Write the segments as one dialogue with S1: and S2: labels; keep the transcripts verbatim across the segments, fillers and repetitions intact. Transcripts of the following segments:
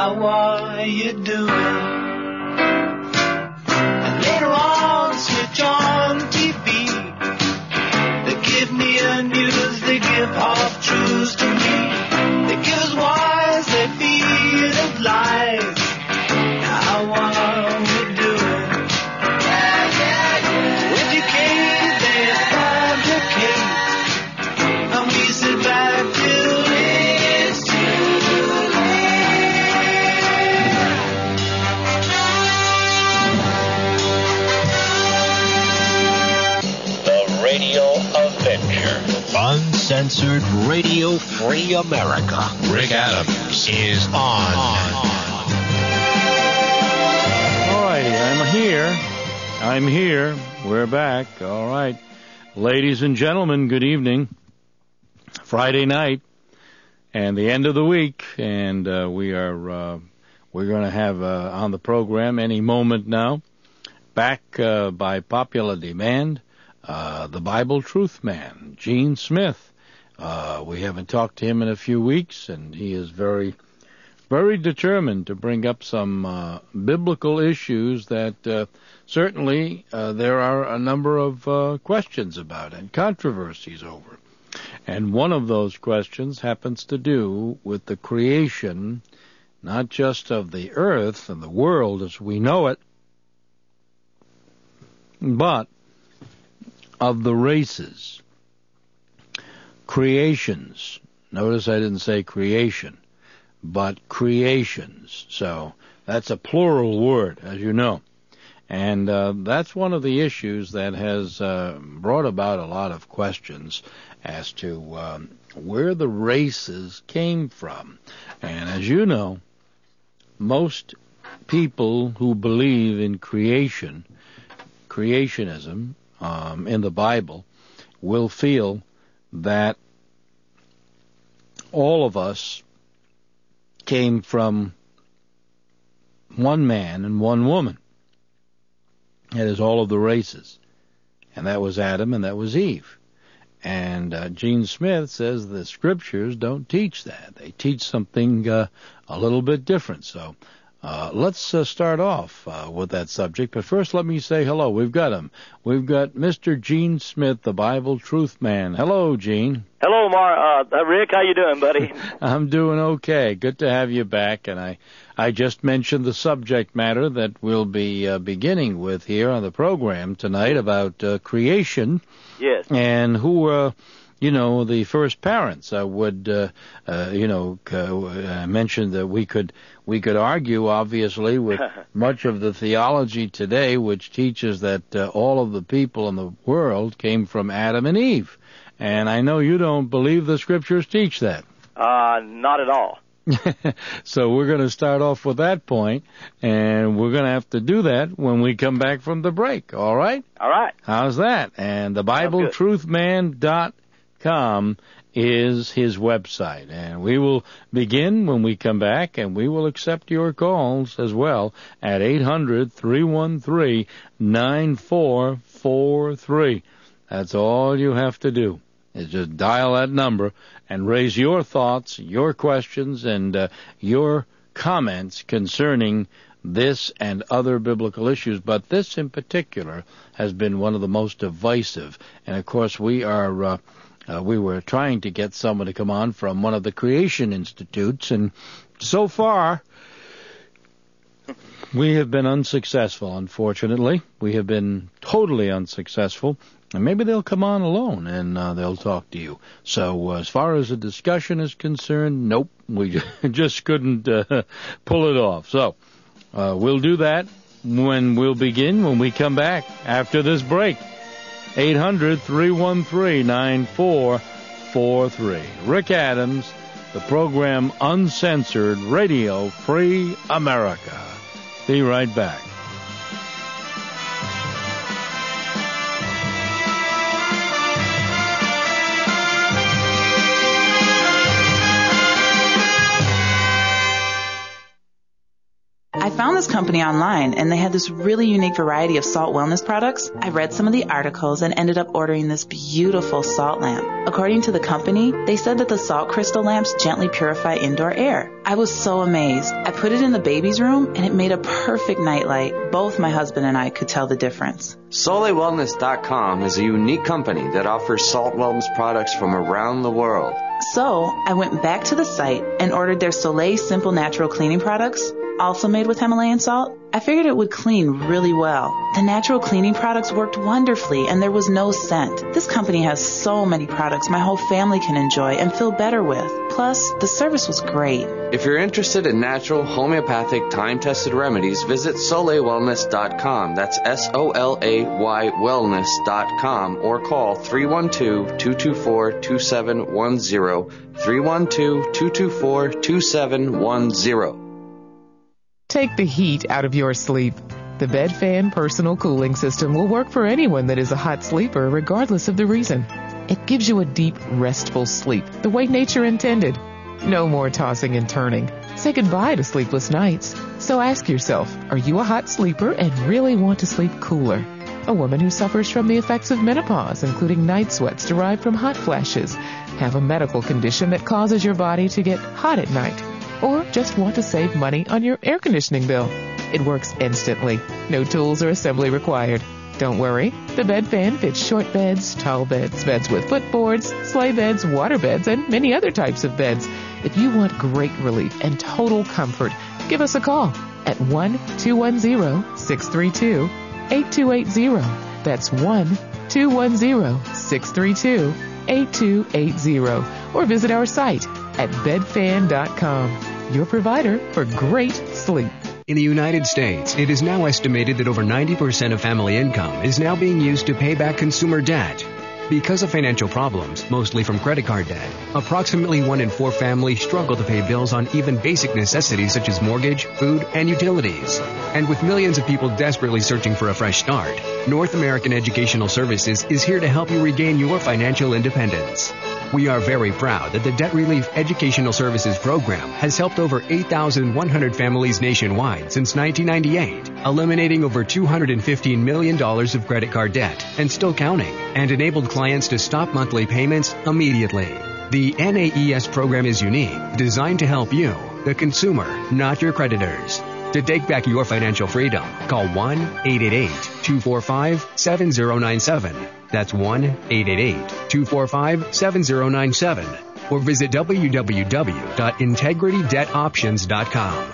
S1: how are you doing? And later on, switch on T V. They give me a news, they give half truths to me. They give us wise, they feed us lies. How are we doing? Yeah, yeah, yeah. Educate, they fabricate, and we sit back till it's too
S2: late. The Radio Avenger. Uncensored Radio Free America. Rick Adams is on. on.
S3: All righty, I'm here. I'm here. We're back. All right. Ladies and gentlemen, good evening. Friday night and the end of the week, and uh, we are uh, we're going to have uh, on the program any moment now, back uh, by popular demand, uh, the Bible Truth Man, Gene Smith. Uh, we haven't talked to him in a few weeks, and he is very, very determined to bring up some uh, biblical issues that uh, certainly uh, there are a number of uh, questions about and controversies over. And one of those questions happens to do with the creation, not just of the earth and the world as we know it, but of the races. Creations. Notice I didn't say creation, but creations. So that's a plural word, as you know. And uh, that's one of the issues that has uh, brought about a lot of questions as to um, where the races came from. And as you know, most people who believe in creation, creationism um, in the Bible, will feel that all of us came from one man and one woman. That is all of the races. And that was Adam and that was Eve. And uh, Gene Smith says the scriptures don't teach that. They teach something uh, a little bit different. So uh, let's uh, start off uh, with that subject. But first let me say hello. We've got him. We've got Mister Gene Smith, the Bible Truth Man. Hello, Gene.
S4: Hello, Mar. Uh, Rick, how you doing, buddy?
S3: I'm doing okay. Good to have you back. And I, I just mentioned the subject matter that we'll be uh, beginning with here on the program tonight about uh, creation.
S4: Yes.
S3: And who, uh, you know, the first parents. I would, uh, uh, you know, uh, I mentioned that we could we could argue, obviously, with much of the theology today, which teaches that uh, all of the people in the world came from Adam and Eve. And I know you don't believe the scriptures teach that.
S4: Uh, not at all.
S3: So we're going to start off with that point, and we're going to have to do that when we come back from the break, all right?
S4: All right.
S3: How's that? And the Bible Truth Man dot com is his website, and we will begin when we come back, and we will accept your calls as well at eight hundred, three one three, nine four four three. That's all you have to do, is just dial that number and raise your thoughts, your questions, and uh, your comments concerning this and other biblical issues. But this in particular has been one of the most divisive. And, of course, we are uh, uh, we were trying to get someone to come on from one of the Creation Institutes, and so far we have been unsuccessful, unfortunately. We have been totally unsuccessful. And maybe they'll come on alone and uh, they'll talk to you. So uh, as far as the discussion is concerned, nope, we just couldn't uh, pull it off. So uh, we'll do that when we'll begin, when we come back after this break. eight hundred, three one three, nine four four three. Rick Adams, the program Uncensored Radio Free America. Be right back.
S5: I found this company online, and they had this really unique variety of salt wellness products. I read some of the articles and ended up ordering this beautiful salt lamp. According to the company, they said that the salt crystal lamps gently purify indoor air. I was so amazed. I put it in the baby's room, and it made a perfect nightlight. Both my husband and I could tell the difference.
S6: Sole Wellness dot com is a unique company that offers salt wellness products from around the world.
S5: So, I went back to the site and ordered their Soleil Simple Natural Cleaning products, also made with Himalayan salt. I figured it would clean really well. The natural cleaning products worked wonderfully, and there was no scent. This company has so many products my whole family can enjoy and feel better with. Plus, the service was great.
S6: If you're interested in natural, homeopathic, time-tested remedies, visit Sole Wellness dot com. That's S O L A Y Wellness dot com, or call three one two, two two four, two seven one zero, three one two, two two four, two seven one zero.
S7: Take the heat out of your sleep. The BedFan Personal Cooling System will work for anyone that is a hot sleeper, regardless of the reason. It gives you a deep, restful sleep, the way nature intended. No more tossing and turning. Say goodbye to sleepless nights. So ask yourself, are you a hot sleeper and really want to sleep cooler? A woman who suffers from the effects of menopause, including night sweats derived from hot flashes, have a medical condition that causes your body to get hot at night, or just want to save money on your air conditioning bill. It works instantly. No tools or assembly required. Don't worry. The BedFan fits short beds, tall beds, beds with footboards, sleigh beds, water beds, and many other types of beds. If you want great relief and total comfort, give us a call at one two one zero, six three two, eight two eight zero. That's one two one zero, six three two, eight two eight zero. Or visit our site at bed fan dot com. Your provider for great sleep.
S8: In the United States, it is now estimated that over ninety percent of family income is now being used to pay back consumer debt. Because of financial problems, mostly from credit card debt, approximately one in four families struggle to pay bills on even basic necessities such as mortgage, food, and utilities. And with millions of people desperately searching for a fresh start, North American Educational Services is here to help you regain your financial independence. We are very proud that the Debt Relief Educational Services Program has helped over eight thousand one hundred families nationwide since nineteen ninety-eight, eliminating over two hundred fifteen million dollars of credit card debt and still counting, and enabled clients to stop monthly payments immediately. The N A E S program is unique, designed to help you, the consumer, not your creditors. To take back your financial freedom, call one eight eight eight, two four five, seven zero nine seven. That's one eight eight eight, two four five, seven zero nine seven. Or visit w w w dot integrity debt options dot com.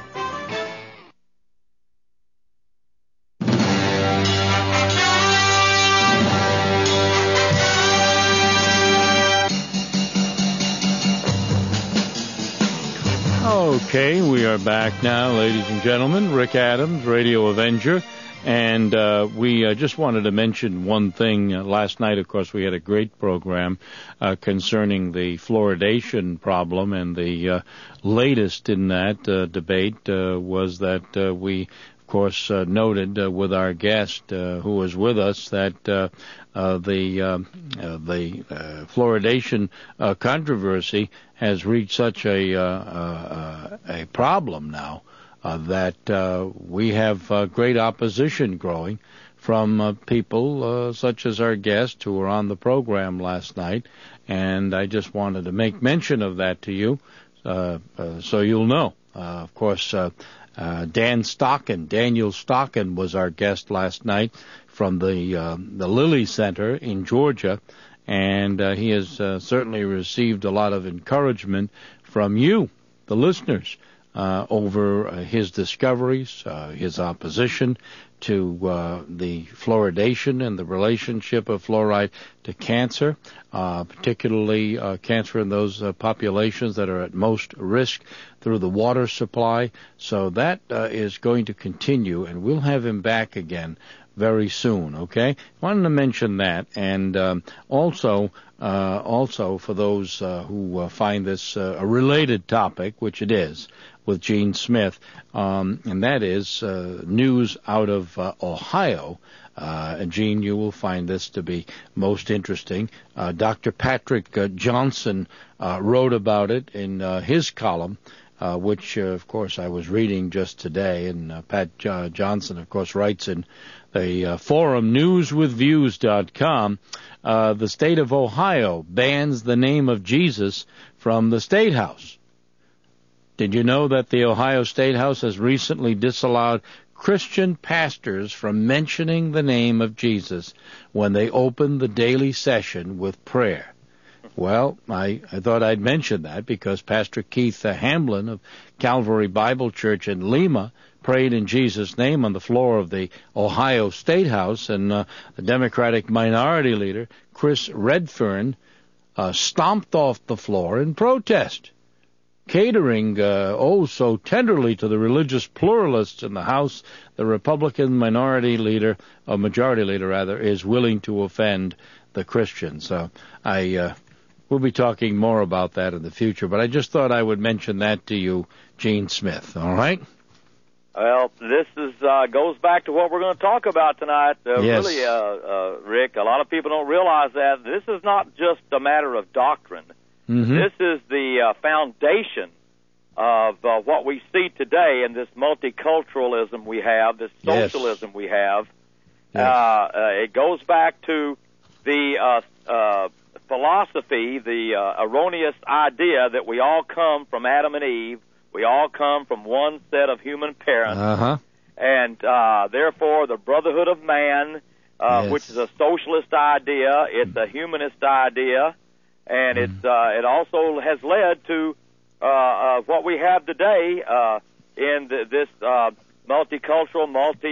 S3: Okay, we are back now, ladies and gentlemen. Rick Adams, Radio Avenger. And uh, we uh, just wanted to mention one thing. Uh, last night, of course, we had a great program uh, concerning the fluoridation problem. And the uh, latest in that uh, debate uh, was that uh, we, of course, uh, noted uh, with our guest uh, who was with us that uh, uh, the uh, uh, the uh, fluoridation uh, controversy has reached such a uh, uh, a problem now uh, that uh, we have uh, great opposition growing from uh, people uh, such as our guest who were on the program last night, and I just wanted to make mention of that to you uh, uh, so you'll know. Uh, of course, uh, uh, Dan Stockin, Daniel Stockin was our guest last night from the uh, the Lilly Center in Georgia. And uh, he has uh, certainly received a lot of encouragement from you, the listeners, uh, over uh, his discoveries, uh, his opposition to uh, the fluoridation and the relationship of fluoride to cancer, uh, particularly uh, cancer in those uh, populations that are at most risk through the water supply. So that uh, is going to continue, and we'll have him back again very soon, okay? Wanted to mention that, and um, also, uh, also for those uh, who uh, find this uh, a related topic, which it is, with Gene Smith, um, and that is uh, news out of uh, Ohio. Uh, and Gene, you will find this to be most interesting. Uh, Doctor Patrick uh, Johnson uh, wrote about it in uh, his column, uh, which, uh, of course, I was reading just today. And uh, Pat uh, Johnson, of course, writes in the uh, forum news with views dot com, uh, the state of Ohio bans the name of Jesus from the State House. Did you know that the Ohio State House has recently disallowed Christian pastors from mentioning the name of Jesus when they open the daily session with prayer? Well, I, I thought I'd mention that because Pastor Keith uh, Hamblin of Calvary Bible Church in Lima prayed in Jesus' name on the floor of the Ohio State House, and uh, the Democratic Minority Leader, Chris Redfern, uh, stomped off the floor in protest, catering uh, oh so tenderly to the religious pluralists in the House. The Republican Minority Leader, or Majority Leader rather, is willing to offend the Christians. So I uh, we'll be talking more about that in the future, but I just thought I would mention that to you, Gene Smith. All right?
S4: Well, this is uh, goes back to what we're going to talk about tonight. Uh,
S3: yes.
S4: Really, uh, uh, Rick, a lot of people don't realize that this is not just a matter of doctrine.
S3: Mm-hmm.
S4: This is the uh, foundation of uh, what we see today in this multiculturalism we have, this socialism
S3: yes.
S4: we have.
S3: Yes.
S4: Uh, uh, it goes back to the uh, uh, philosophy, the uh, erroneous idea that we all come from Adam and Eve. We all come from one set of human parents,
S3: uh-huh.
S4: and uh, therefore the brotherhood of man, uh,
S3: yes.
S4: which is a socialist idea, it's a humanist idea, and mm. it's uh, it also has led to uh, uh, what we have today uh, in the, this uh, multicultural,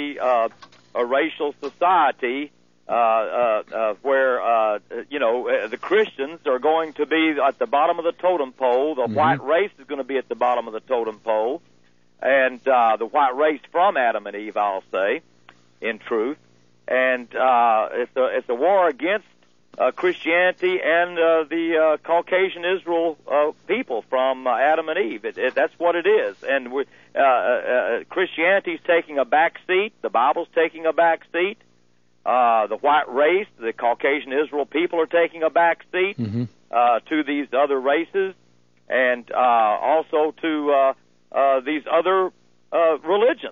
S4: multi-racial uh, society. Uh, uh, uh, where, uh, you know, uh, the Christians are going to be at the bottom of the totem pole. The mm-hmm. white race is going to be at the bottom of the totem pole. And uh, the white race from Adam and Eve, I'll say, in truth. And uh, it's, a, it's a war against uh, Christianity and uh, the uh, Caucasian Israel uh, people from uh, Adam and Eve. It, it, that's what it is. And we, uh, uh, Christianity's taking a back seat. The Bible's taking a back seat. Uh, the white race, the Caucasian Israel people are taking a back seat
S3: mm-hmm.
S4: uh, to these other races, and uh, also to uh, uh, these other uh, religions,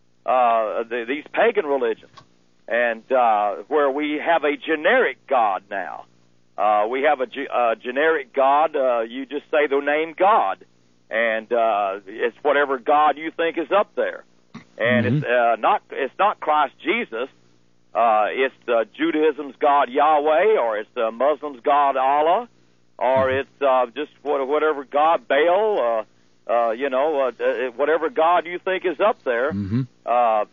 S4: uh, the, these pagan religions, and uh, where we have a generic God now. Uh, we have a, ge- a generic God. Uh, you just say the name God, and uh, it's whatever God you think is up there, and
S3: mm-hmm.
S4: it's uh, not it's not Christ Jesus. Uh, it's uh, Judaism's God Yahweh, or it's uh, Muslims' God Allah, or it's uh, just what, whatever God Baal, uh, uh, you know, uh, whatever God you think is up there.
S3: Mm-hmm.
S4: Uh,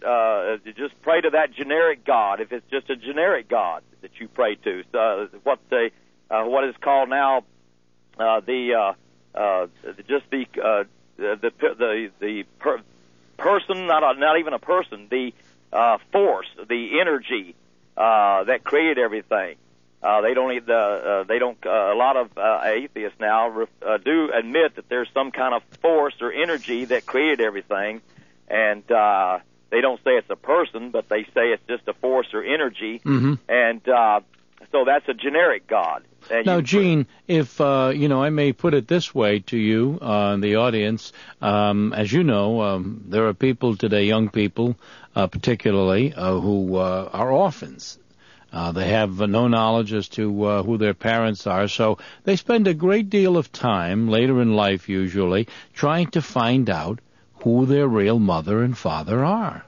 S4: uh, just pray to that generic God. If it's just a generic God that you pray to, so what the uh, what is called now uh, the uh, uh, just the uh, the the the per- person, not a, not even a person, the Uh, force, the energy uh, that created everything. Uh, they don't. Uh, uh, they don't. Uh, a lot of uh, atheists now ref, uh, do admit that there's some kind of force or energy that created everything, and uh, they don't say it's a person, but they say it's just a force or energy,
S3: mm-hmm.
S4: and uh, so that's a generic God. And
S3: now,
S4: you,
S3: Gene, if, uh, you know, I may put it this way to you, uh, the audience, um, as you know, um, there are people today, young people uh, particularly, uh, who uh, are orphans. Uh, they have uh, no knowledge as to uh, who their parents are, so they spend a great deal of time, later in life usually, trying to find out who their real mother and father are.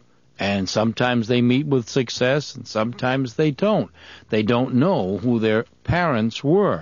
S3: And sometimes they meet with success, and sometimes they don't. They don't know who their parents were.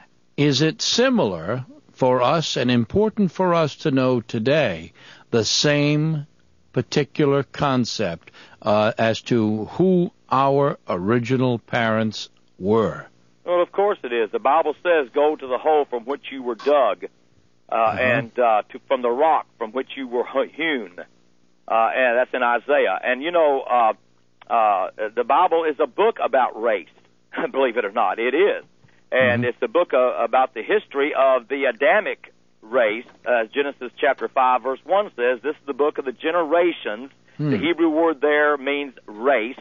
S3: Is it similar for us and important for us to know today the same particular concept uh, as to who our original parents were?
S4: Well, of course it is. The Bible says, go to the hole from which you were dug, uh, uh-huh. and uh, to, from the rock from which you were hewn. Uh, and that's in Isaiah. And, you know, uh, uh, the Bible is a book about race, believe it or not. It is. And mm-hmm. it's a book uh, about the history of the Adamic race. Uh, Genesis chapter five, verse one says, this is the book of the generations. Mm. The Hebrew word there means race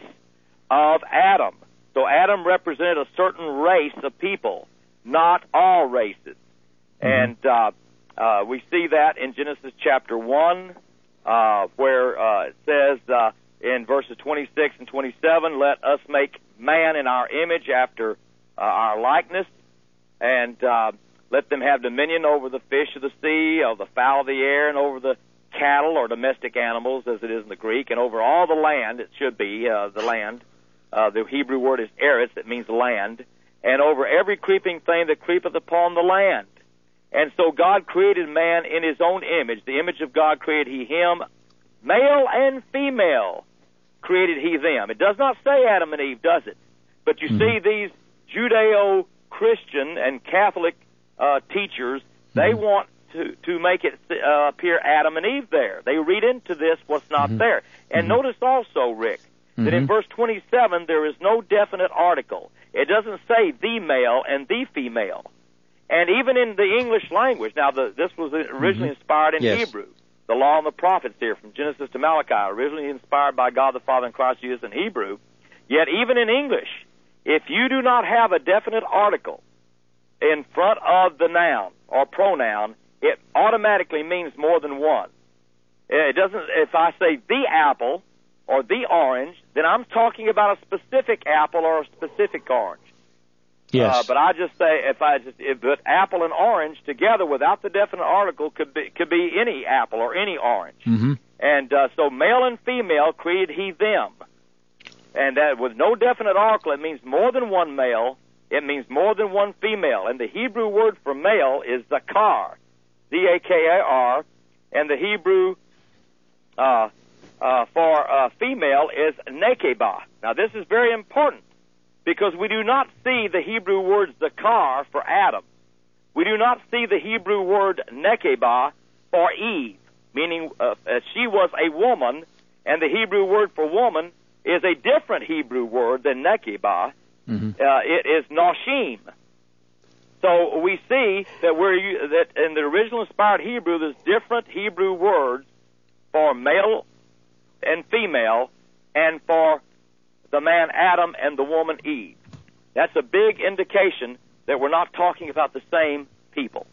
S4: of Adam. So Adam represented a certain race of people, not all races. Mm-hmm. And uh, Uh, we see that in Genesis chapter one, uh, where uh, it says uh, in verses twenty-six and twenty-seven, let us make man in our image after uh, our likeness, and uh, let them have dominion over the fish of the sea, over the fowl of the air, and over the cattle or domestic animals, as it is in the Greek, and over all the land, it should be uh, the land. Uh, the Hebrew word is eretz, that means land, and over every creeping thing that creepeth upon the land. And so God created man in his own image. The image of God created he him. Male and female created he them. It does not say Adam and Eve, does it? But you mm-hmm. see these Judeo-Christian and Catholic uh, teachers, mm-hmm. they want to, to make it uh, appear Adam and Eve there. They read into this what's not mm-hmm. there. And mm-hmm. notice also, Rick, that mm-hmm. in verse twenty-seven there is no definite article. It doesn't say the male and the female. And even in the English language, now the, this was originally mm-hmm. inspired in yes. Hebrew. The law and the prophets here, from Genesis to Malachi, originally inspired by God the Father and Christ Jesus in Hebrew. Yet even in English, if you do not have a definite article in front of the noun or pronoun, it automatically means more than one. It doesn't. If I say the apple or the orange, then I'm talking about a specific apple or a specific orange.
S3: Yes.
S4: Uh, but I just say if I just if, but apple and orange together without the definite article could be could be any apple or any orange.
S3: Mm-hmm.
S4: And uh, so male and female created he them, and that with no definite article, it means more than one male. It means more than one female. And the Hebrew word for male is zakar, Z A K A R, and the Hebrew uh, uh, for uh, female is nekebah. Now this is very important, because we do not see the Hebrew word zakar for Adam. We do not see the Hebrew word nekebah for Eve, meaning uh, she was a woman, and the Hebrew word for woman is a different Hebrew word than nekebah. Mm-hmm. Uh, it is noshim. So we see that we're that in the original inspired Hebrew, there's different Hebrew words for male and female, and for the man Adam and the woman Eve. That's a big indication that we're not talking about the same people.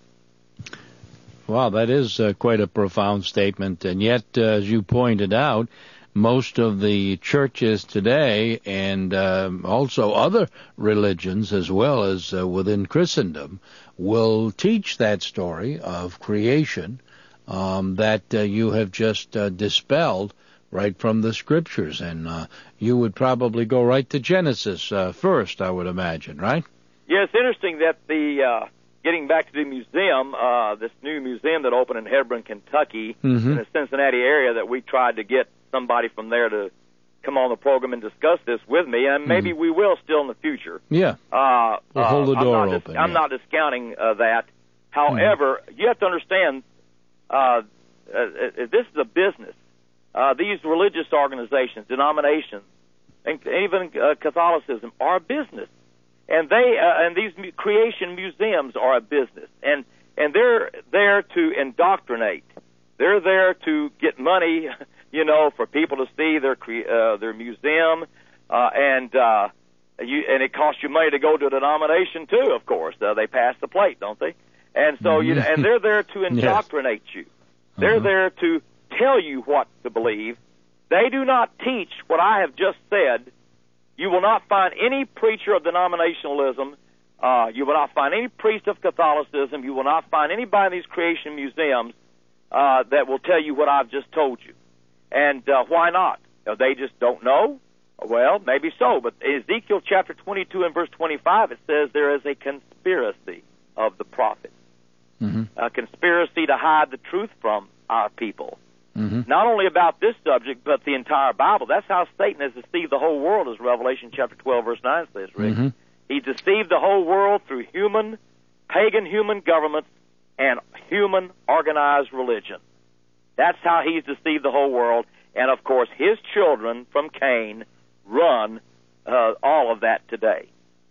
S3: Wow, that is uh, quite a profound statement. And yet, uh, as you pointed out, most of the churches today, and um, also other religions as well as uh, within Christendom, will teach that story of creation um, that uh, you have just uh, dispelled right from the Scriptures. And uh, you would probably go right to Genesis uh, first, I would imagine, right?
S4: Yeah, it's interesting that the, uh, getting back to the museum, uh, this new museum that opened in Hebron, Kentucky, mm-hmm. in the Cincinnati area, that we tried to get somebody from there to come on the program and discuss this with me, and maybe mm-hmm. we will still in the future.
S3: Yeah,
S4: uh,
S3: we'll hold the door
S4: I'm
S3: open.
S4: Dis- I'm
S3: yeah.
S4: not discounting uh, that. However, mm-hmm. you have to understand, uh, uh, uh, this is a business. Uh, these religious organizations, denominations, and even uh, Catholicism are a business, and they uh, and these mu- creation museums are a business, and and they're there to indoctrinate. They're there to get money, you know, for people to see their cre- uh, their museum, uh, and uh, you and it costs you money to go to a denomination too. Of course, uh, they pass the plate, don't they? And so you and they're there to indoctrinate yes. you. They're uh-huh. there to tell you what to believe. They do not teach what I have just said. You will not find any preacher of denominationalism. Uh, you will not find any priest of Catholicism. You will not find anybody in these creation museums uh, that will tell you what I've just told you. And uh, why not? You know, they just don't know? Well, maybe so. But Ezekiel chapter twenty-two and verse twenty-five, it says there is a conspiracy of the prophets. Mm-hmm. A conspiracy to hide the truth from our people. Mm-hmm. Not only about this subject, but the entire Bible. That's how Satan has deceived the whole world, as Revelation chapter twelve, verse nine says, Rick. Mm-hmm. He deceived the whole world through human, pagan human governments and human organized religion. That's how he's deceived the whole world. And, of course, his children from Cain run uh, all of that today.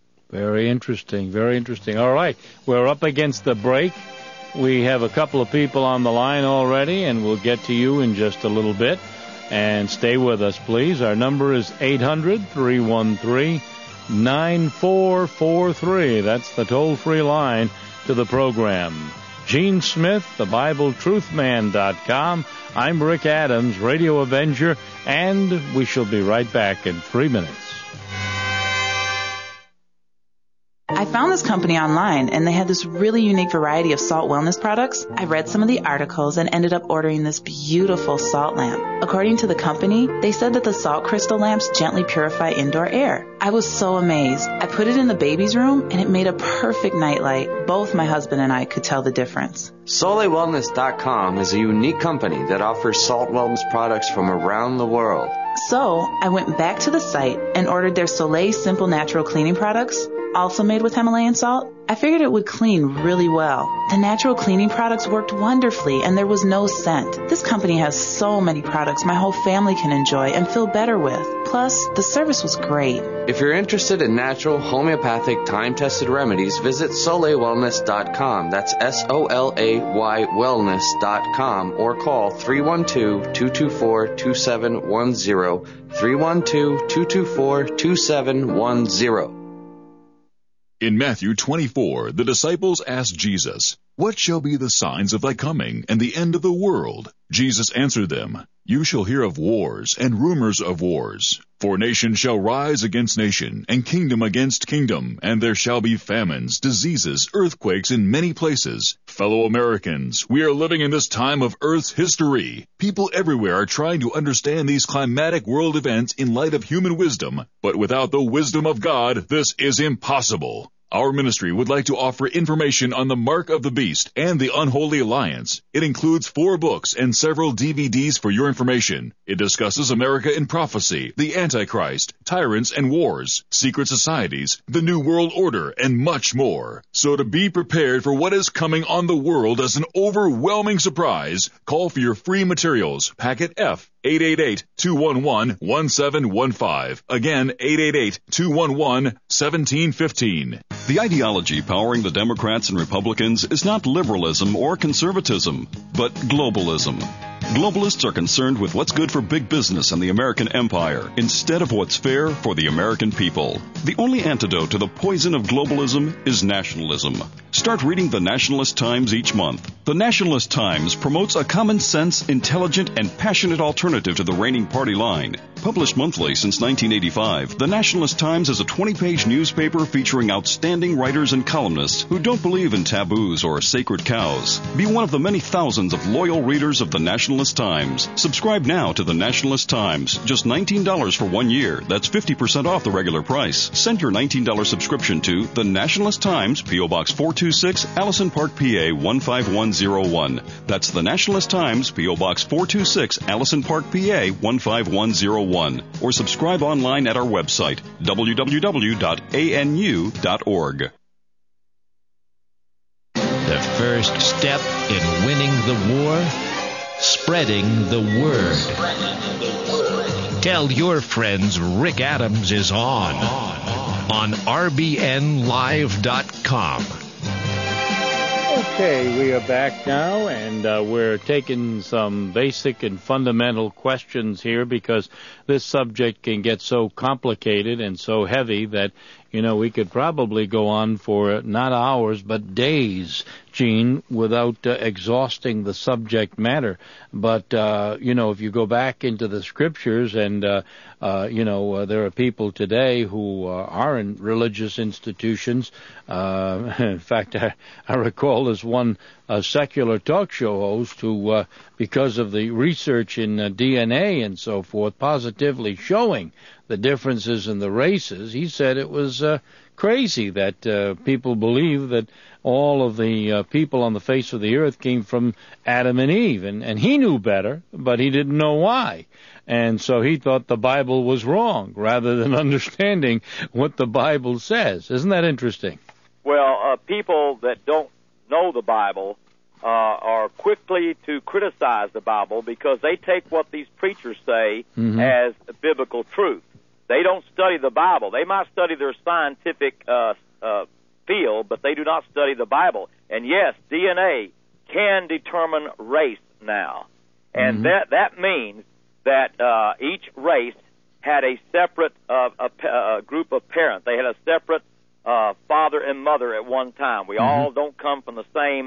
S3: Very interesting, very interesting. All right, we're up against the break. We have a couple of people on the line already, and we'll get to you in just a little bit. And stay with us, please. Our number is eight hundred, three one three, nine four four three. That's the toll-free line to the program. Gene Smith, the Bible Truth Man dot com. I'm Rick Adams, Radio Avenger, and we shall be right back in three minutes.
S5: I found this company online, and they had this really unique variety of salt wellness products. I read some of the articles and ended up ordering this beautiful salt lamp. According to the company, they said that the salt crystal lamps gently purify indoor air. I was so amazed. I put it in the baby's room, and it made a perfect nightlight. Both my husband and I could tell the difference.
S6: Soleil Wellness dot com is a unique company that offers salt wellness products from around the world.
S5: So I went back to the site and ordered their Soleil Simple Natural Cleaning products, also made with Himalayan salt. I figured it would clean really well. The natural cleaning products worked wonderfully, and there was no scent. This company has so many products my whole family can enjoy and feel better with. Plus, the service was great.
S6: If you're interested in natural, homeopathic, time-tested remedies, visit Soleil Wellness dot com. That's S O L A Y Wellness dot com, or call three one two, two two four, two seven one zero, three one two, two two four, two seven one zero.
S9: In Matthew twenty-four, the disciples asked Jesus, "What shall be the signs of thy coming and the end of the world?" Jesus answered them, "You shall hear of wars and rumors of wars. For nation shall rise against nation, and kingdom against kingdom, and there shall be famines, diseases, earthquakes in many places." Fellow Americans, we are living in this time of Earth's history. People everywhere are trying to understand these climatic world events in light of human wisdom, but without the wisdom of God, this is impossible. Our ministry would like to offer information on the Mark of the Beast and the Unholy Alliance. It includes four books and several D V Ds for your information. It discusses America in prophecy, the Antichrist, tyrants and wars, secret societies, the New World Order, and much more. So to be prepared for what is coming on the world as an overwhelming surprise, call for your free materials, packet F, eight eight eight, two one one, one seven one five. Again, eight eight eight, two one one, one seven one five.
S10: The ideology powering the Democrats and Republicans is not liberalism or conservatism, but globalism. Globalists are concerned with what's good for big business and the American empire, instead of what's fair for the American people. The only antidote to the poison of globalism is nationalism. Start reading the Nationalist Times each month. The Nationalist Times promotes a common sense, intelligent, and passionate alternative to the reigning party line. Published monthly since nineteen eighty-five, the Nationalist Times is a twenty-page newspaper featuring outstanding writers and columnists who don't believe in taboos or sacred cows. Be one of the many thousands of loyal readers of the Nationalist Times. Subscribe now to the Nationalist Times. Just nineteen dollars for one year. That's fifty percent off the regular price. Send your nineteen dollars subscription to the Nationalist Times, P O Box four two six, Allison Park, P A one five one zero one. That's the Nationalist Times, P O Box four two six, Allison Park, P A one five one zero one. Or subscribe online at our website, w w w dot a n u dot org.
S2: The first step in winning the war, spreading the word. Tell your friends Rick Adams is on on r b n live dot com.
S3: Okay, we are back now, and uh, we're taking some basic and fundamental questions here because this subject can get so complicated and so heavy that, you know, we could probably go on for not hours but days, Gene, without uh, exhausting the subject matter. But, uh, you know, if you go back into the scriptures and, uh, uh, you know, uh, there are people today who uh, are in religious institutions. Uh, in fact, I, I recall there's one uh, secular talk show host who, uh, because of the research in uh, D N A and so forth, positively showing the differences in the races, he said it was uh, crazy that uh, people believe that all of the uh, people on the face of the earth came from Adam and Eve. And, and he knew better, but he didn't know why. And so he thought the Bible was wrong rather than understanding what the Bible says. Isn't that interesting?
S4: Well, uh, people that don't know the Bible uh, are quickly to criticize the Bible because they take what these preachers say mm-hmm. as biblical truth. They don't study the Bible. They might study their scientific uh, uh, field, but they do not study the Bible. And yes, D N A can determine race now. And mm-hmm. that, that means that uh, each race had a separate uh, a, a group of parents. They had a separate uh, father and mother at one time. We mm-hmm. all don't come from the same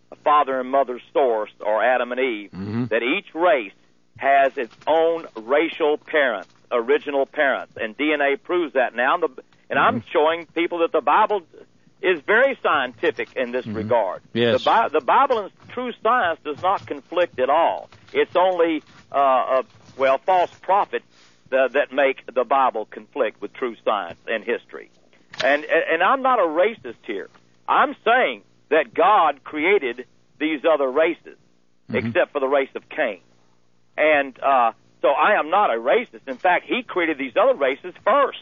S4: father and mother source, or Adam and Eve,
S3: mm-hmm.
S4: that each race has its own racial parents, original parents, and D N A proves that now. And, the, and mm-hmm. I'm showing people that the Bible is very scientific in this
S3: mm-hmm.
S4: regard.
S3: Yes.
S4: The, Bi- the Bible and true science does not conflict at all. It's only, uh, uh, well, false prophets uh, that make the Bible conflict with true science and history. And, and I'm not a racist here. I'm saying that God created these other races, mm-hmm. except for the race of Cain. And uh, so I am not a racist. In fact, he created these other races first.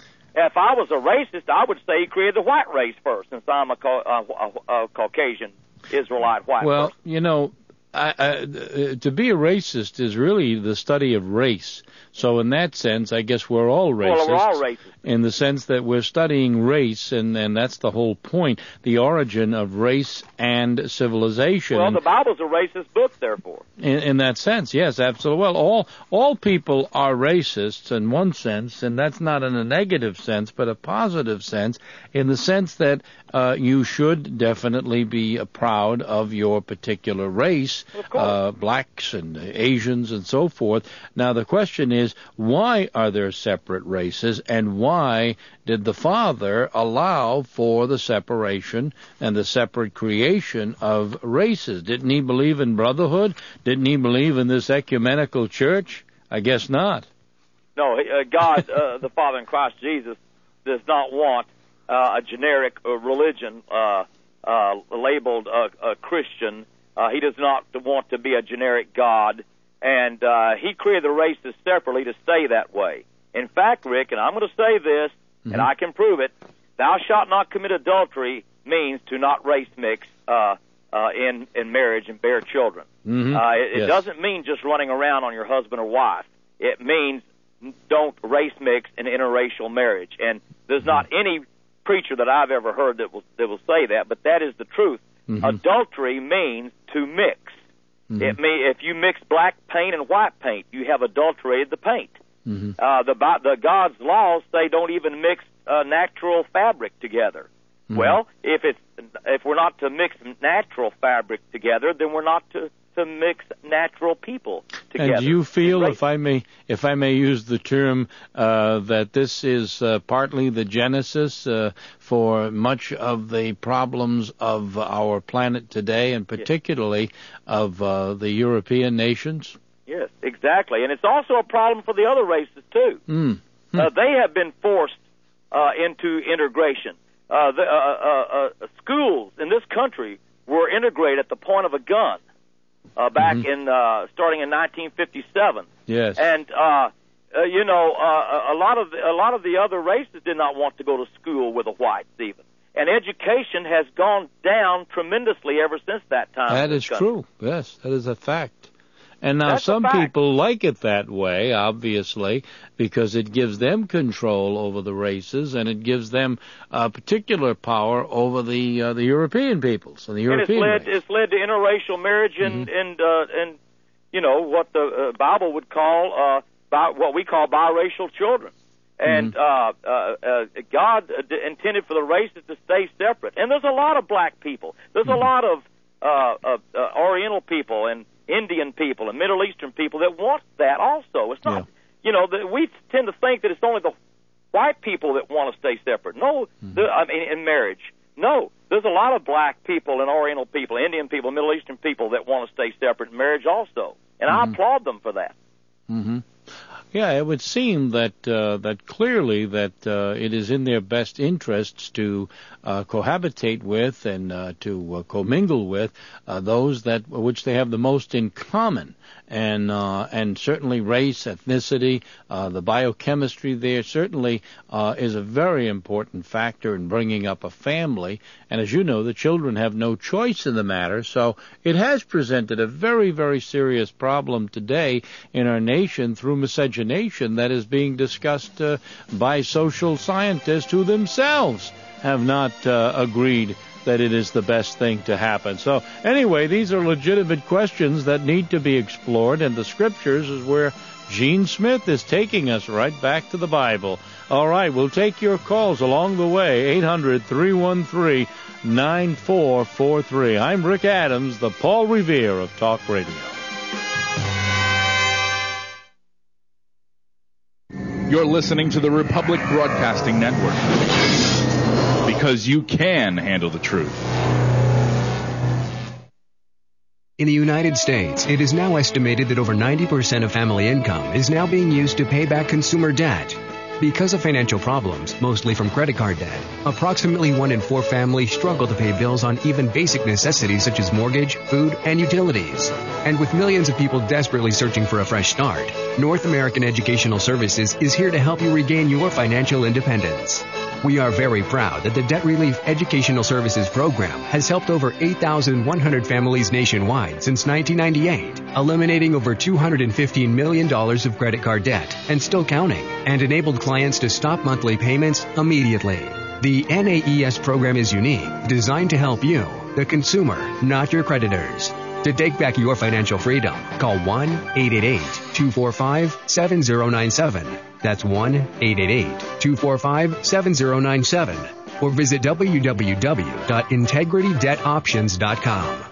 S4: If I was a racist, I would say he created the white race first, since I'm a, a, a, a Caucasian Israelite white
S3: well,
S4: person.
S3: Well, you know, I, I, to be a racist is really the study of race. So in that sense, I guess we're all racists.
S4: Well, we're all racist.
S3: In the sense that we're studying race, and, and that's the whole point, the origin of race and civilization.
S4: Well,
S3: and
S4: the Bible's a racist book, therefore.
S3: In, in that sense, yes, absolutely. Well, all all people are racists in one sense, and that's not in a negative sense, but a positive sense, in the sense that uh, you should definitely be uh, proud of your particular race, uh, blacks and Asians and so forth. Now, the question is, why are there separate races, and why did the Father allow for the separation and the separate creation of races? Didn't he believe in brotherhood? Didn't he believe in this ecumenical church? I guess not.
S4: No, uh, God, uh, the Father in Christ Jesus, does not want uh, a generic uh, religion uh, uh, labeled uh, a Christian. Uh, he does not want to be a generic God, and uh, he created the races separately to stay that way. In fact, Rick, and I'm going to say this, mm-hmm. and I can prove it, thou shalt not commit adultery means to not race mix uh, uh, in, in marriage and bear children.
S3: Mm-hmm.
S4: Uh, it,
S3: yes.
S4: it doesn't mean just running around on your husband or wife. It means don't race mix in interracial marriage. And there's not any preacher that I've ever heard that will, that will say that, but that is the truth.
S3: Mm-hmm.
S4: Adultery means to mix.
S3: Mm-hmm.
S4: It mean, if you mix black paint and white paint, you have adulterated the paint.
S3: Mm-hmm.
S4: Uh, the, the God's laws say don't even mix uh, natural fabric together.
S3: Mm-hmm.
S4: Well, if it's if we're not to mix natural fabric together, then we're not to, to mix natural people together.
S3: And do you feel, if I may, if I may use the term, uh, that this is uh, partly the genesis uh, for much of the problems of our planet today, and particularly yes. of uh, the European nations?
S4: Yes, exactly. And it's also a problem for the other races, too.
S3: Mm. Hmm.
S4: Uh, they have been forced uh, into integration. Uh, the, uh, uh, uh, schools in this country were integrated at the point of a gun uh, back mm-hmm. in uh, starting in nineteen fifty-seven.
S3: Yes.
S4: And, uh, uh, you know, uh, a lot of the, a lot of the other races did not want to go to school with the whites even. And education has gone down tremendously ever since that time.
S3: That is
S4: country.
S3: true. Yes, that is a fact. And now
S4: That's
S3: some people like it that way, obviously, because it gives them control over the races, and it gives them uh, particular power over the uh, the European peoples and the
S4: and
S3: European
S4: it's led,
S3: race.
S4: it's led to interracial marriage and
S3: Mm-hmm.
S4: and uh, and you know what the uh, Bible would call uh, bi- what we call biracial children. And
S3: Mm-hmm.
S4: uh, uh, uh, God uh, d- intended for the races to stay separate. And there's a lot of black people. There's
S3: Mm-hmm.
S4: a lot of uh, uh, uh, Oriental people and Indian people and Middle Eastern people that want that also. It's not,
S3: Yeah.
S4: you know, the, we tend to think that it's only the white people that want to stay separate. No,
S3: Mm-hmm.
S4: the, I mean, in marriage. No, there's a lot of black people and Oriental people, Indian people, Middle Eastern people that want to stay separate in marriage also. And
S3: Mm-hmm.
S4: I applaud them for that.
S3: Mm-hmm. Yeah, it would seem that uh, that clearly that uh, it is in their best interests to uh, cohabitate with and uh, to uh, commingle with uh, those that which they have the most in common, and uh, and certainly race, ethnicity, uh, the biochemistry there certainly uh, is a very important factor in bringing up a family. And as you know, the children have no choice in the matter, so it has presented a very, very serious problem today in our nation through miscegenation that is being discussed uh, by social scientists who themselves have not uh, agreed that it is the best thing to happen. So anyway, these are legitimate questions that need to be explored, and the Scriptures is where Gene Smith is taking us right back to the Bible. All right, we'll take your calls along the way, eight hundred, three one three, nine four four three. I'm Rick Adams, the Paul Revere of Talk Radio.
S11: You're listening to the Republic Broadcasting Network, because you can handle the truth.
S8: In the United States, it is now estimated that over ninety percent of family income is now being used to pay back consumer debt. Because of financial problems, mostly from credit card debt, approximately one in four families struggle to pay bills on even basic necessities such as mortgage, food, and utilities. And with millions of people desperately searching for a fresh start, North American Educational Services is here to help you regain your financial independence. We are very proud that the Debt Relief Educational Services Program has helped over eight thousand one hundred families nationwide since nineteen ninety-eight, eliminating over two hundred fifteen million dollars of credit card debt and still counting, and enabled clients to stop monthly payments immediately. The N A E S program is unique, designed to help you, the consumer, not your creditors. To take back your financial freedom, call one eight eight eight, two four five, seven zero nine seven. That's one eight eight eight, two four five, seven zero nine seven. Or visit w w w dot integrity debt options dot com.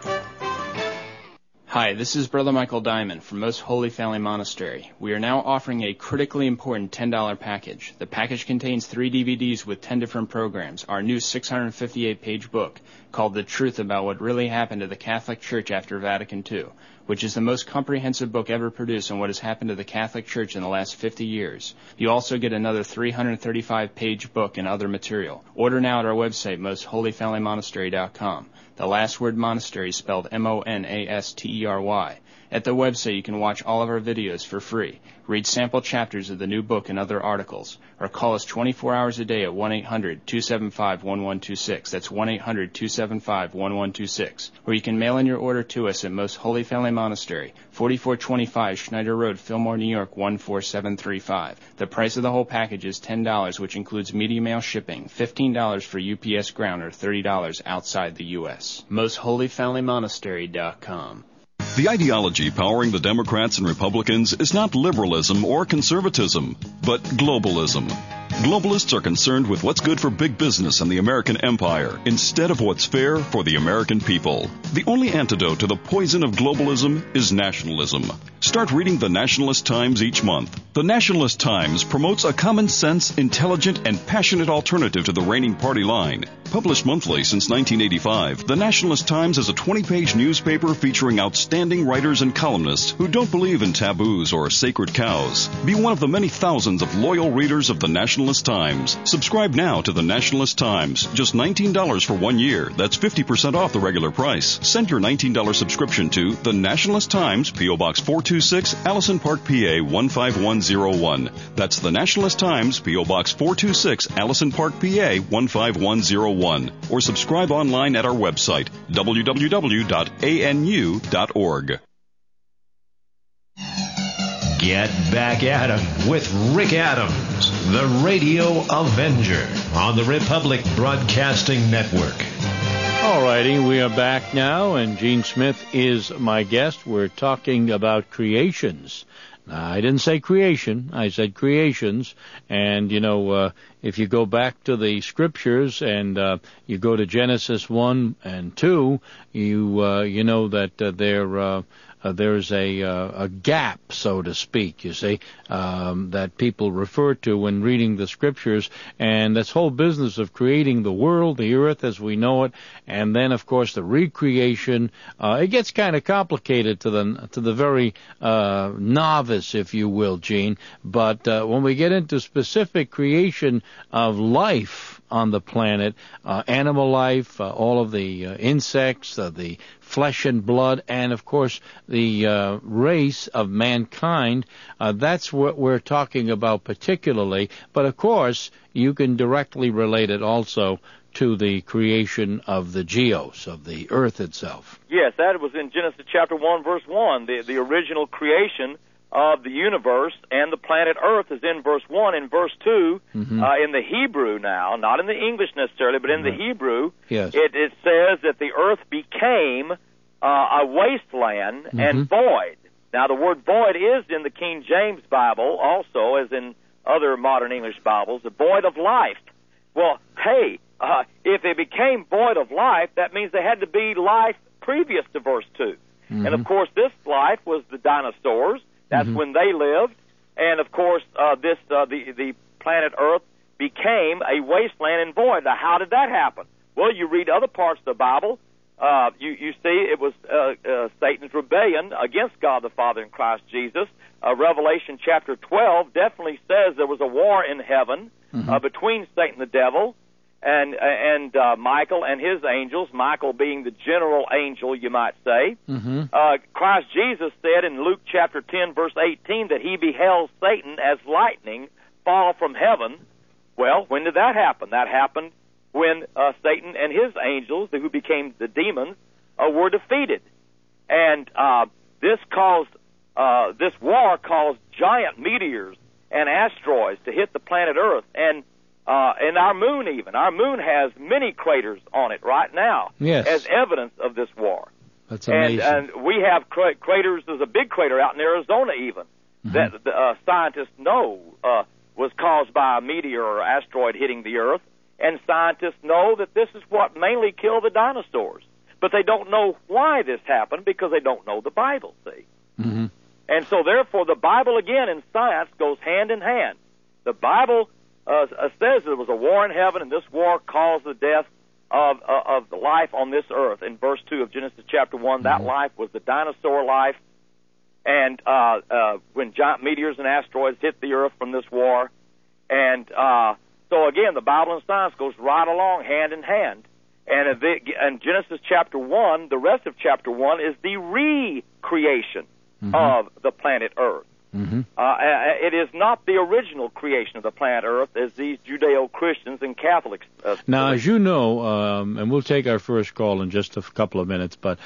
S12: Hi, this is Brother Michael Diamond from Most Holy Family Monastery. We are now offering a critically important ten dollar package. The package contains three D V Ds with ten different programs, our new six hundred fifty-eight page book called The Truth About What Really Happened to the Catholic Church After Vatican Two, which is the most comprehensive book ever produced on what has happened to the Catholic Church in the last fifty years. You also get another three hundred thirty-five page book and other material. Order now at our website, most holy family monastery dot com. The last word monastery is spelled M O N A S T E R Y. At the website, you can watch all of our videos for free, read sample chapters of the new book and other articles, or call us twenty-four hours a day at one eight hundred, two seven five, one one two six. That's one eight hundred, two seven five, one one two six. Or you can mail in your order to us at Most Holy Family Monastery, forty-four twenty-five Schneider Road, Fillmore, New York, one four seven three five. The price of the whole package is ten dollars, which includes media mail shipping, fifteen dollars for U P S ground, or thirty dollars outside the U S most holy family monastery dot com.
S10: The ideology powering the Democrats and Republicans is not liberalism or conservatism, but globalism. Globalists are concerned with what's good for big business and the American empire instead of what's fair for the American people. The only antidote to the poison of globalism is nationalism. Start reading the Nationalist Times each month. The Nationalist Times promotes a common sense, intelligent, and passionate alternative to the reigning party line. Published monthly since nineteen eighty-five, the Nationalist Times is a twenty page newspaper featuring outstanding writers and columnists who don't believe in taboos or sacred cows. Be one of the many thousands of loyal readers of the Nationalist Times. Subscribe now to the Nationalist Times. Just nineteen dollars for one year. That's fifty percent off the regular price. Send your nineteen dollar subscription to the Nationalist Times, P O Box four two six, Allison Park, P A one five one zero one. That's the Nationalist Times, P O Box four two six, Allison Park, P A one five one zero one. Or subscribe online at our website, w w w dot a n u dot org.
S2: Get back at him with Rick Adams, the Radio Avenger, on the Republic Broadcasting Network.
S3: All righty, we are back now, and Gene Smith is my guest. We're talking about creations. Now, I didn't say creation, I said creations. And, you know, uh, if you go back to the scriptures and uh, you go to Genesis one and two, you uh, you know that uh, they're... Uh, Uh, there's a uh, a gap, so to speak, you see, um, that people refer to when reading the scriptures, and this whole business of creating the world, the earth as we know it, and then, of course, the recreation, uh, it gets kind of complicated to the to the very uh, novice, if you will, Gene. But uh, when we get into specific creation of life on the planet, uh, animal life, uh, all of the uh, insects, uh, the flesh and blood, and, of course, the uh, race of mankind. Uh, that's what we're talking about particularly. But, of course, you can directly relate it also to the creation of the geos, of the earth itself.
S4: Yes, that was in Genesis chapter one, verse one, the, the original creation of the universe, and the planet Earth is in verse one. In verse two,
S3: Mhm.
S4: uh, in the Hebrew now, not in the English necessarily, but in the Hebrew,
S3: Yes.
S4: it, it says that the earth became uh, a wasteland
S3: Mhm.
S4: and void. Now, the word void is in the King James Bible also, as in other modern English Bibles, the void of life. Well, hey, uh, if it became void of life, that means there had to be life previous to verse two.
S3: Mhm.
S4: And, of course, this life was the dinosaurs. That's
S3: Mhm.
S4: when they lived. And, of course, uh, this uh, the, the planet Earth became a wasteland and void. Now, how did that happen? Well, you read other parts of the Bible. Uh, you, you see it was uh, uh, Satan's rebellion against God the Father and Christ Jesus. Uh, Revelation chapter twelve definitely says there was a war in heaven
S3: Mhm.
S4: uh, between Satan and the devil and and uh, Michael and his angels, Michael being the general angel, you might say.
S3: Mm-hmm.
S4: Uh, Christ Jesus said in Luke chapter ten, verse eighteen, that he beheld Satan as lightning fall from heaven. Well, when did that happen? That happened when uh, Satan and his angels, who became the demons, uh, were defeated. And uh, this caused, uh, this war caused giant meteors and asteroids to hit the planet Earth, and uh, and our moon even. Our moon has many craters on it right now
S3: Yes.
S4: as evidence of this war.
S3: That's
S4: And,
S3: amazing.
S4: and we have cra- craters. There's a big crater out in Arizona even
S3: Mhm.
S4: that the, uh, scientists know uh, was caused by a meteor or asteroid hitting the Earth. And scientists know that this is what mainly killed the dinosaurs. But they don't know why this happened because they don't know the Bible, see.
S3: Mm-hmm.
S4: And so, therefore, the Bible, again, and science goes hand in hand. The Bible uh, says there was a war in heaven, and this war caused the death of, uh, of the life on this earth. In verse two of Genesis chapter one, that life was the dinosaur life. And uh, uh, when giant meteors and asteroids hit the earth from this war, and uh, so again, the Bible and science goes right along hand in hand. And in the- in Genesis chapter one, the rest of chapter one is the recreation
S3: Mhm.
S4: of the planet Earth.
S3: Mm-hmm.
S4: Uh, uh, it is not the original creation of the planet Earth, as these Judeo-Christians and Catholics. Uh,
S3: Now, as you know, um, and we'll take our first call in just a couple of minutes, but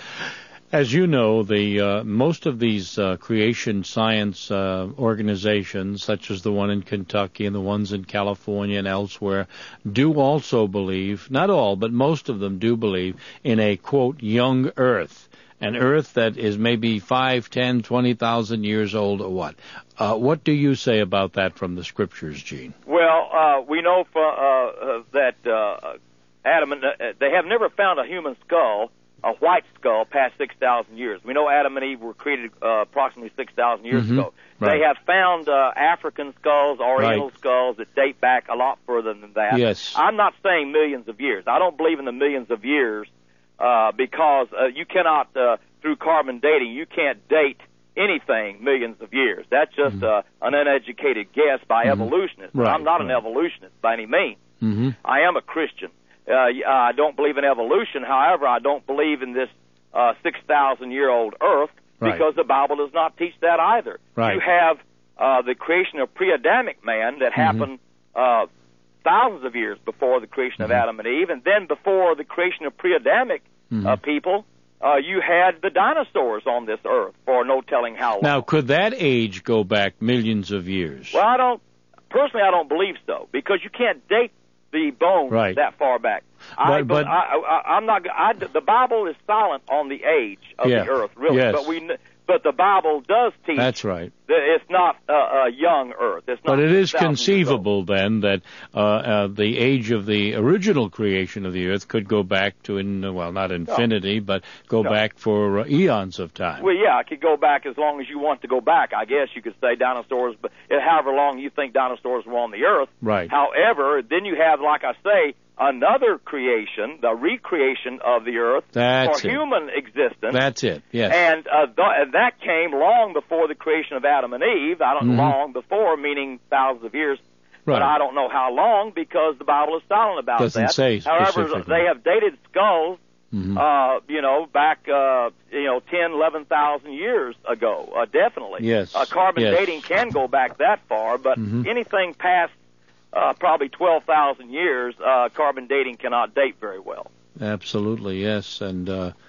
S3: as you know, the uh, most of these uh, creation science uh, organizations, such as the one in Kentucky and the ones in California and elsewhere, do also believe, not all, but most of them do believe in a, quote, young Earth. An Earth that is maybe five, ten, twenty thousand years old or what? Uh, what do you say about that from the Scriptures, Gene?
S4: Well, uh, we know for, uh, uh, that uh, Adam and uh, they have never found a human skull, a white skull, past six thousand years. We know Adam and Eve were created uh, approximately six thousand years
S3: Mhm.
S4: ago.
S3: Right.
S4: They have found uh, African skulls, Oriental
S3: Right.
S4: skulls that date back a lot further than that.
S3: Yes.
S4: I'm not saying millions of years. I don't believe in the millions of years uh, because uh, you cannot, uh, through carbon dating, you can't date anything millions of years. That's just
S3: Mm-hmm.
S4: uh, an uneducated guess by
S3: Mhm.
S4: evolutionists.
S3: Right,
S4: I'm not an
S3: right.
S4: evolutionist by any means.
S3: Mm-hmm.
S4: I am a Christian. Uh, I don't believe in evolution. However, I don't believe in this uh, six thousand year old Earth
S3: Right.
S4: because the Bible does not teach that either.
S3: Right.
S4: You have uh, the creation of pre-Adamic man that
S3: Mm-hmm.
S4: happened uh, thousands of years before the creation of
S3: Mm-hmm.
S4: Adam and Eve, and then before the creation of pre-Adamic
S3: Mhm.
S4: uh, people, uh, you had the dinosaurs on this Earth for no telling how long.
S3: Now, could that age go back millions of years?
S4: Well, I don't personally. I don't believe so because you can't date the bones
S3: Right.
S4: that far back. I,
S3: But- but-
S4: I, I, I'm not. I, the Bible is silent on the age of
S3: Yeah.
S4: the Earth, really.
S3: Yes.
S4: But we, kn- but the Bible does teach
S3: That's right.
S4: that it's not uh, a young Earth. It's not
S3: But it is
S4: six thousand years old.
S3: conceivable then that uh, uh, the age of the original creation of the Earth could go back to, in, well, not infinity, but go
S4: No.
S3: back for uh, eons of time.
S4: Well, yeah, it could go back as long as you want to go back. I guess you could say dinosaurs, but however long you think dinosaurs were on the Earth.
S3: Right.
S4: However, then you have, like I say, another creation, the recreation of the Earth
S3: That's
S4: for
S3: it.
S4: human existence.
S3: That's it, yes.
S4: And uh, th- and that came long before the creation of Adam and Eve. I don't
S3: Mhm.
S4: long before, meaning thousands of years.
S3: Right.
S4: But I don't know how long because the Bible is silent about
S3: Doesn't
S4: that.
S3: say
S4: However,
S3: specifically.
S4: they have dated skulls,
S3: Mhm.
S4: uh, you know, back, uh, you know, ten, eleven thousand years ago, uh, definitely.
S3: Yes,
S4: Uh, carbon
S3: yes.
S4: dating can go back that far, but
S3: Mhm.
S4: anything past uh, probably twelve thousand years, uh, carbon dating cannot date very well.
S3: Absolutely, yes. And uh,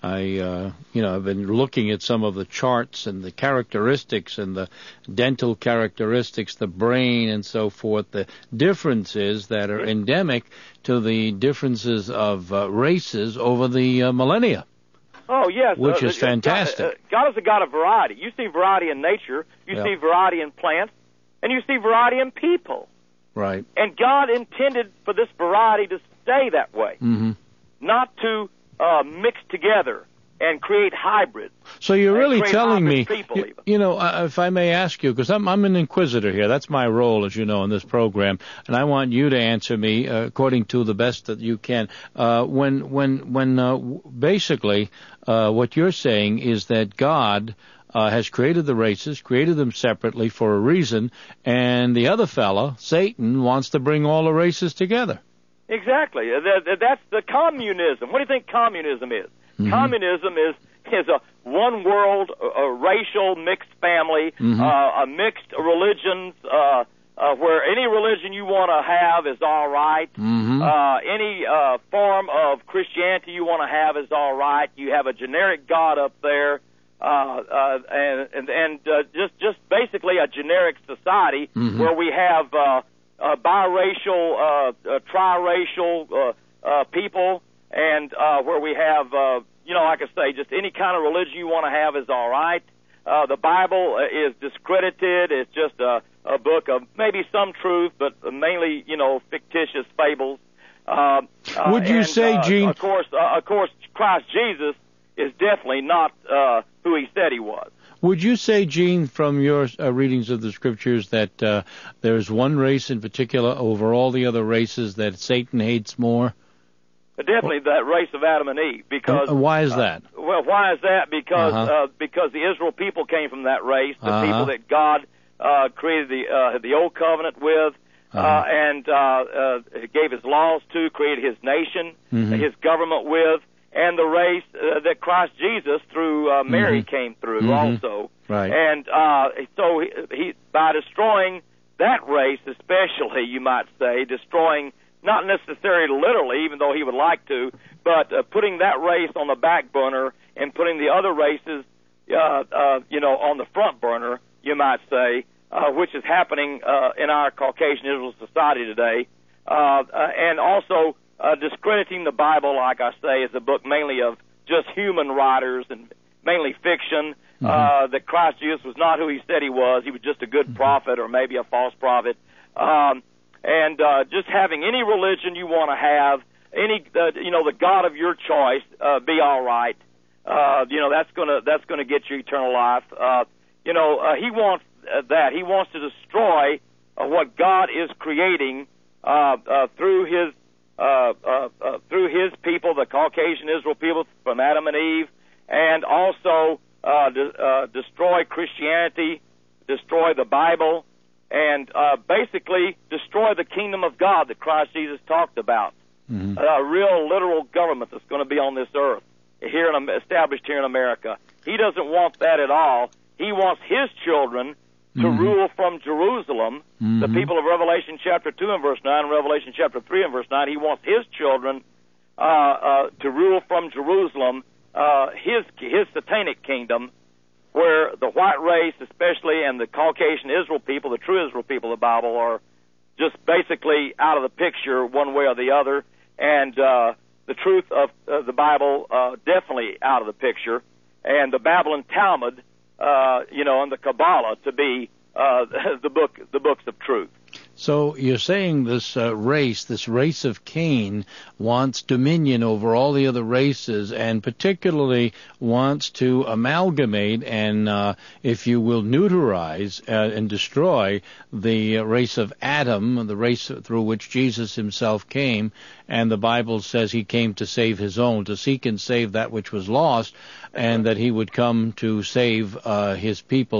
S3: I, uh, you know, I've been looking at some of the charts and the characteristics and the dental characteristics, the brain and so forth, the differences that are endemic to the differences of uh, races over the uh, millennia.
S4: Oh, yes.
S3: Which
S4: uh,
S3: is fantastic.
S4: God, uh, God is a God of variety. You see variety in nature, you
S3: yeah.
S4: see variety in plants, and you see variety in people.
S3: Right.
S4: And God intended for this variety to stay that way,
S3: mm-hmm.
S4: not to uh, mix together and create hybrids.
S3: So you're really telling me,
S4: people,
S3: you, you know, uh, if I may ask you, because I'm, I'm an inquisitor here. That's my role, as you know, in this program, and I want you to answer me uh, according to the best that you can. Uh, when, when, when, uh, basically, uh, what you're saying is that God uh, has created the races, created them separately for a reason, and the other fella, Satan, wants to bring all the races together.
S4: Exactly. That's the communism. What do you think communism is? Mm-hmm. Communism is is a one world, a racial mixed family, mm-hmm. uh, a mixed religions, uh, uh, where any religion you want to have is all right.
S3: Mm-hmm.
S4: Uh, any uh, form of Christianity you want to have is all right. You have a generic God up there, uh, uh, and and, and uh, just just basically a generic society mm-hmm. where we have uh, uh, biracial, uh, uh, triracial uh, uh, people. And uh, where we have, uh, you know, like I say, just any kind of religion you want to have is all right. Uh, the Bible is discredited. It's just a, a book of maybe some truth, but mainly, you know, fictitious fables. Uh,
S3: Would you
S4: and,
S3: say,
S4: uh,
S3: Gene?
S4: Of course, uh, of course, Christ Jesus is definitely not uh, who he said he was.
S3: Would you say, Gene, from your uh, readings of the Scriptures, that uh, there's one race in particular over all the other races that Satan hates more?
S4: Definitely that race of Adam and Eve. Because
S3: uh, why is that?
S4: Uh, well, why is that? Because
S3: uh-huh.
S4: uh, because the Israel people came from that race, the
S3: uh-huh.
S4: people that God uh, created the uh, the old covenant with, uh-huh. uh, and uh, uh, gave His laws to, created His nation,
S3: mm-hmm.
S4: His government with, and the race uh, that Christ Jesus through uh, Mary
S3: mm-hmm.
S4: came through
S3: mm-hmm.
S4: also.
S3: Right.
S4: And uh, so he, he by destroying that race, especially, you might say, destroying. Not necessarily literally, even though he would like to, but uh, putting that race on the back burner and putting the other races, uh, uh, you know, on the front burner, you might say, uh, which is happening uh, in our Caucasian Israel society today, uh, uh, and also uh, discrediting the Bible, like I say, is a book mainly of just human writers and mainly fiction. Mm-hmm. Uh, that Christ Jesus was not who he said he was; he was just a good mm-hmm. prophet or maybe a false prophet. Um, And uh, just having any religion you want to have, any uh, you know the God of your choice, uh, be all right. Uh, you know that's gonna that's gonna get you eternal life. Uh, you know uh, he wants uh, that. He wants to destroy uh, what God is creating uh, uh, through his uh, uh, uh, through his people, the Caucasian Israel people from Adam and Eve, and also uh, de- uh, destroy Christianity, destroy the Bible. And uh, basically destroy the kingdom of God that Christ Jesus talked about. Mm-hmm. A real literal government that's going to be on this earth, here in, established here in America. He doesn't want that at all. He wants his children to mm-hmm. rule from Jerusalem. Mm-hmm. The people of Revelation chapter two and verse nine, and Revelation chapter three and verse nine, he wants his children uh, uh, to rule from Jerusalem, uh, his his satanic kingdom, where the white race especially and the Caucasian Israel people, the true Israel people of the Bible, are just basically out of the picture one way or the other, and uh, the truth of uh, the Bible uh, definitely out of the picture, and the Babylon Talmud, uh, you know, and the Kabbalah to be uh, the book, the books of truth.
S3: So you're saying this uh, race, this race of Cain, wants dominion over all the other races, and particularly wants to amalgamate and, uh, if you will, neuterize uh, and destroy the race of Adam, the race through which Jesus himself came. And the Bible says he came to save his own, to seek and save that which was lost, and that he would come to save uh, his people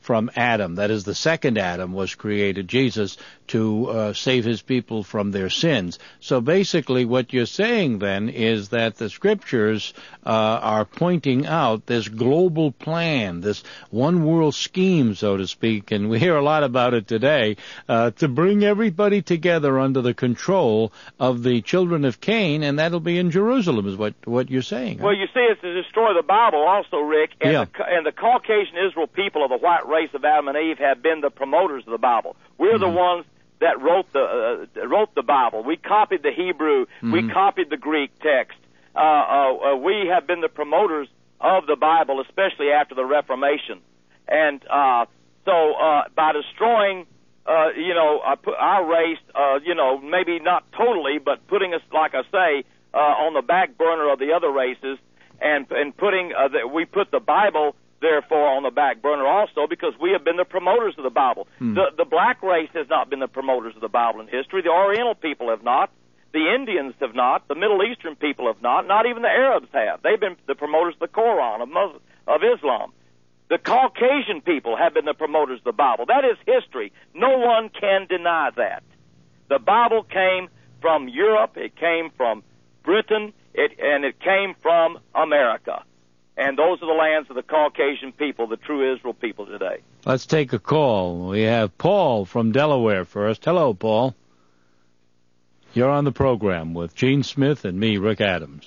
S3: from Adam. That is, the second Adam was created, Jesus, to uh, save his people from their sins. So basically what you're saying then is that the scriptures uh, are pointing out this global plan, this one world scheme, so to speak, and we hear a lot about it today, uh, to bring everybody together under the control of the children of Cain, and that'll be in Jerusalem, is what, what you're saying.
S4: Well, you see, it's to destroy the Bible also, Rick, and,
S3: yeah.
S4: the, and the Caucasian Israel people of the white race of Adam and Eve have been the promoters of the Bible. We're mm-hmm. the ones that wrote the uh, wrote the Bible. We copied the Hebrew. Mm-hmm. We copied the Greek text. Uh, uh, uh, we have been the promoters of the Bible, especially after the Reformation. And uh, so uh, by destroying, uh, you know, our race, uh, you know, maybe not totally, but putting us, like I say, uh, on the back burner of the other races, and and putting uh, the, we put the Bible therefore on the back burner also, because we have been the promoters of the Bible. Hmm. The the black race has not been the promoters of the Bible in history. The Oriental people have not. The Indians have not. The Middle Eastern people have not. Not even the Arabs have. They've been the promoters of the Quran, of Muslim, of Islam. The Caucasian people have been the promoters of the Bible. That is history. No one can deny that. The Bible came from Europe. It came from Britain. It, and it came from America. And those are the lands of the Caucasian people, the true Israel people today.
S3: Let's take a call. We have Paul from Delaware first. Hello, Paul. You're on the program with Gene Smith and me, Rick Adams.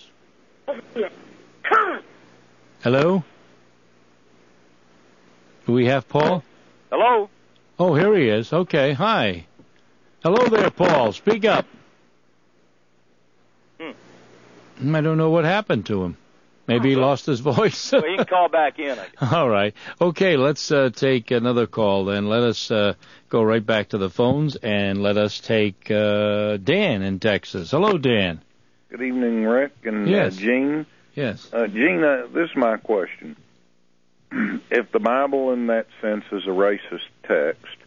S3: Hello? Do we have Paul?
S4: Hello?
S3: Oh, here he is. Okay, hi. Hello there, Paul. Speak up. Hmm. I don't know what happened to him. Maybe he lost his voice.
S4: Well, he can call back in.
S3: All right. Okay, let's uh, take another call then. Let us uh, go right back to the phones, and let us take uh, Dan in Texas. Hello, Dan.
S13: Good evening, Rick and
S3: yes.
S13: uh, Gene.
S3: Yes.
S13: Uh, Gene, uh, this is my question. If the Bible in that sense is a racist text,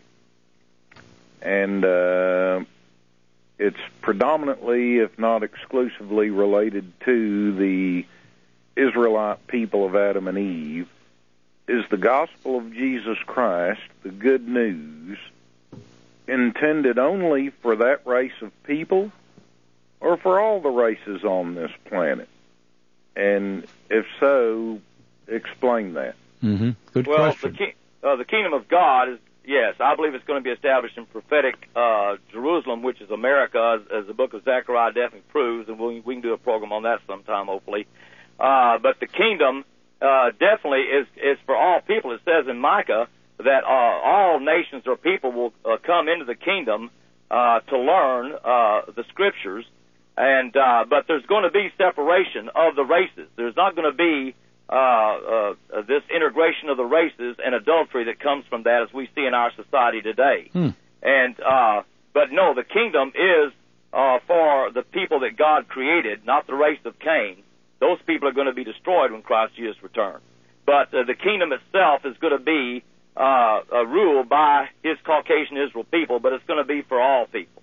S13: and uh, it's predominantly, if not exclusively, related to the Israelite people of Adam and Eve, is the gospel of Jesus Christ, the good news, intended only for that race of people or for all the races on this planet? And if so, explain that.
S3: Mm-hmm. Good
S4: well,
S3: question.
S4: The, ki- uh, the kingdom of God is, yes, I believe it's going to be established in prophetic uh, Jerusalem, which is America, as, as the book of Zechariah definitely proves, and we'll, we can do a program on that sometime, hopefully. Uh, but the kingdom uh, definitely is, is for all people. It says in Micah that uh, all nations or people will uh, come into the kingdom uh, to learn uh, the scriptures. And uh, but there's going to be separation of the races. There's not going to be uh, uh, this integration of the races and adultery that comes from that, as we see in our society today.
S3: Hmm.
S4: And uh, but no, the kingdom is uh, for the people that God created, not the race of Cain. Those people are going to be destroyed when Christ Jesus returns. But uh, the kingdom itself is going to be uh, uh, ruled by his Caucasian Israel people, but it's going to be for all people.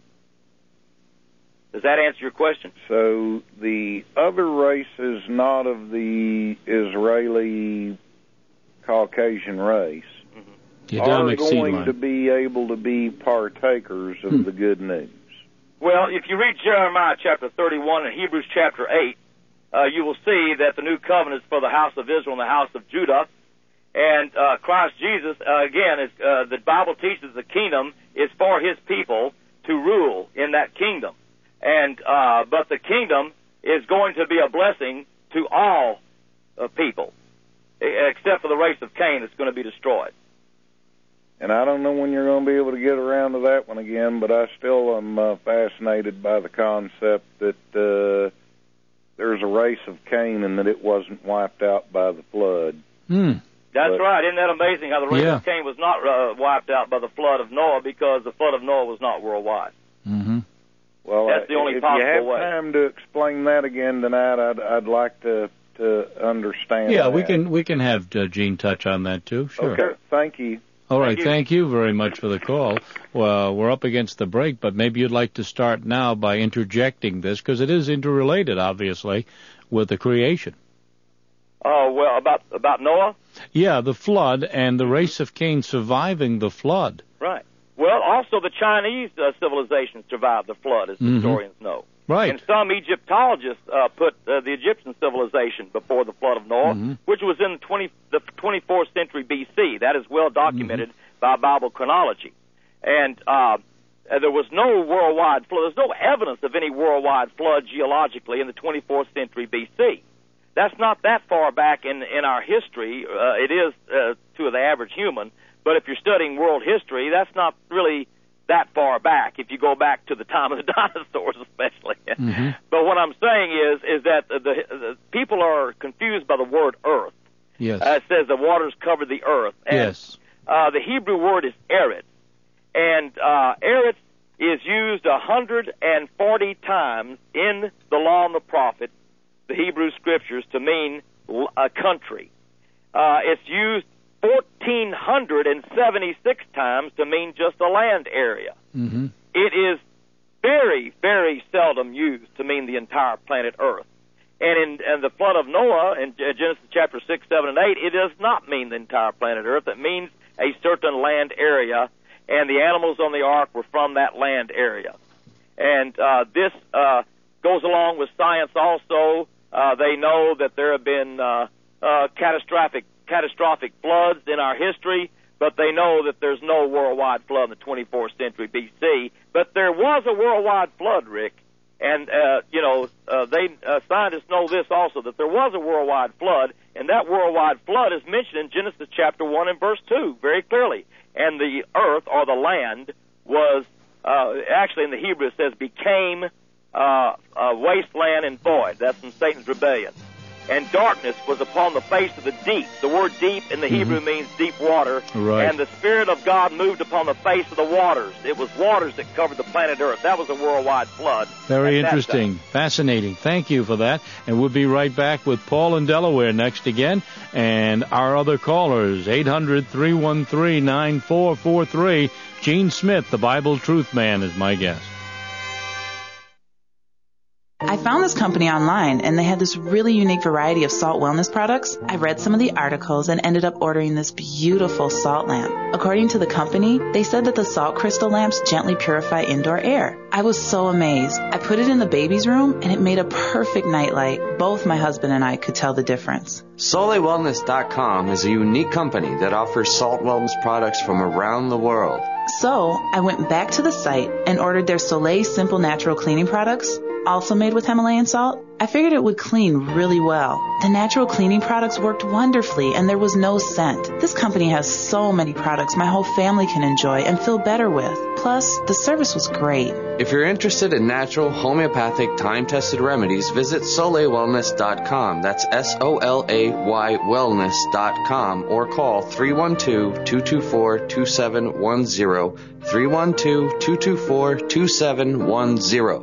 S4: Does that answer your question?
S13: So the other races, not of the Israeli Caucasian race,
S3: mm-hmm.
S13: are going to be able to be partakers of hmm. the good news.
S4: Well, if you read Jeremiah chapter thirty-one and Hebrews chapter eight, Uh, you will see that the new covenant is for the house of Israel and the house of Judah. And uh, Christ Jesus, uh, again, is, uh, the Bible teaches the kingdom is for his people to rule in that kingdom. And uh, but the kingdom is going to be a blessing to all uh, people, except for the race of Cain that's going to be destroyed.
S13: And I don't know when you're going to be able to get around to that one again, but I still am uh, fascinated by the concept that Uh, there's a race of Cain and that it wasn't wiped out by the flood.
S3: Hmm.
S4: That's but, right. Isn't that amazing how the race
S3: yeah.
S4: of Cain was not uh, wiped out by the flood of Noah, because the flood of Noah was not worldwide.
S3: Mm-hmm.
S13: Well,
S4: that's the only
S13: if
S4: possible
S13: you have
S4: way.
S13: time to explain that again tonight, I'd, I'd like to to understand
S3: Yeah,
S13: that.
S3: we can we can have uh, Gene touch on that too. Sure.
S13: Okay, thank you.
S3: All right,
S4: thank you.
S3: thank you very much for the call. Well, we're up against the break, but maybe you'd like to start now by interjecting this, because it is interrelated, obviously, with the creation.
S4: Oh, well, about about Noah?
S3: Yeah, the flood and the race of Cain surviving the flood.
S4: Right. Well, also the Chinese uh, civilization survived the flood, as
S3: Mhm.
S4: historians know.
S3: Right.
S4: And some Egyptologists uh, put uh, the Egyptian civilization before the flood of Noah,
S3: Mhm.
S4: which was in twenty, the twenty-fourth century B C. That is well documented by Bible chronology. And uh, there was no worldwide flood. There's no evidence of any worldwide flood geologically in the twenty-fourth century B C. That's not that far back in, in our history. Uh, it is uh, to the average human. But if you're studying world history, that's not really that far back, if you go back to the time of the dinosaurs especially.
S3: Mm-hmm.
S4: But what I'm saying is is that the, the people are confused by the word earth.
S3: Yes.
S4: Uh, it says the waters cover the earth. And,
S3: Yes.
S4: Uh, the Hebrew word is eretz. And uh, eretz is used one hundred forty times in the Law and the Prophets, the Hebrew Scriptures, to mean a country. Uh, it's used one thousand four hundred seventy-six times to mean just a land area.
S3: Mm-hmm.
S4: It is very, very seldom used to mean the entire planet Earth. And in, in the flood of Noah, in Genesis chapter six, seven, and eight, it does not mean the entire planet Earth. It means a certain land area, and the animals on the ark were from that land area. And uh, this uh, goes along with science also. Uh, they know that there have been uh, uh, catastrophic catastrophic floods in our history, but they know that there's no worldwide flood in the twenty-fourth century B C. But there was a worldwide flood, Rick, and uh, you know uh, they uh, scientists know this also, that there was a worldwide flood, and that worldwide flood is mentioned in Genesis chapter one and verse two very clearly. And the earth, or the land, was uh, actually in the Hebrew it says became uh, a wasteland and void. That's in Satan's rebellion. And darkness was upon the face of the deep. The word deep in the mm-hmm. Hebrew means deep water.
S3: Right.
S4: And the Spirit of God moved upon the face of the waters. It was waters that covered the planet Earth. That was a worldwide flood.
S3: Very interesting. Fascinating. Thank you for that. And we'll be right back with Paul in Delaware next again. And our other callers, eight hundred, three one three, nine four four three. Gene Smith, the Bible Truth Man, is my guest.
S5: I found this company online, and they had this really unique variety of salt wellness products. I read some of the articles and ended up ordering this beautiful salt lamp. According to the company, they said that the salt crystal lamps gently purify indoor air. I was so amazed. I put it in the baby's room, and it made a perfect nightlight. Both my husband and I could tell the difference.
S6: Soleil Wellness dot com is a unique company that offers salt wellness products from around the world.
S5: So I went back to the site and ordered their Soleil Simple Natural Cleaning products, also made with Himalayan salt. I figured it would clean really well. The natural cleaning products worked wonderfully, and there was no scent. This company has so many products my whole family can enjoy and feel better with. Plus, the service was great.
S6: If you're interested in natural, homeopathic, time-tested remedies, visit Soleil Wellness dot com. That's S O L A Y Wellness dot com, or call three one two, two two four, two seven one zero, three one two, two two four, two seven one zero.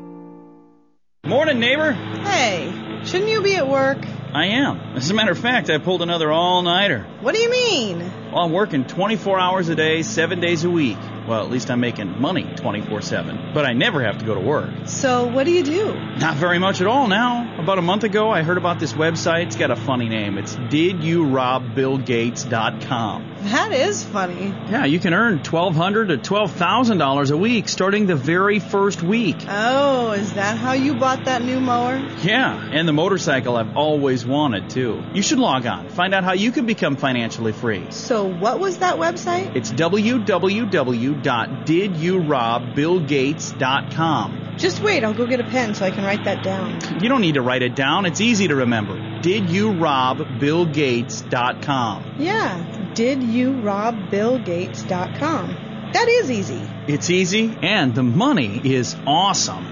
S14: Morning, neighbor.
S15: Hey, shouldn't you be at work?
S14: I am. As a matter of fact, I pulled another all-nighter.
S15: What do you mean?
S14: Well, I'm working twenty-four hours a day, seven days a week. Well, at least I'm making money twenty-four seven. But I never have to go to work.
S15: So what do you do?
S14: Not very much at all now. About a month ago, I heard about this website. It's got a funny name. It's did you rob bill gates dot com.
S15: That is funny.
S14: Yeah, you can earn twelve hundred dollars to twelve thousand dollars a week starting the very first week.
S15: Oh, is that how you bought that new mower?
S14: Yeah, and the motorcycle I've always wanted, too. You should log on. Find out how you can become financially free.
S15: So what was that website?
S14: It's w w w dot did you rob bill gates dot com.
S15: Just wait, I'll go get a pen so I can write that down.
S14: You don't need to write it down. It's easy to remember. did you rob bill gates dot com.
S15: Yeah, did you rob bill gates dot com. That is easy.
S14: It's easy, and the money is awesome.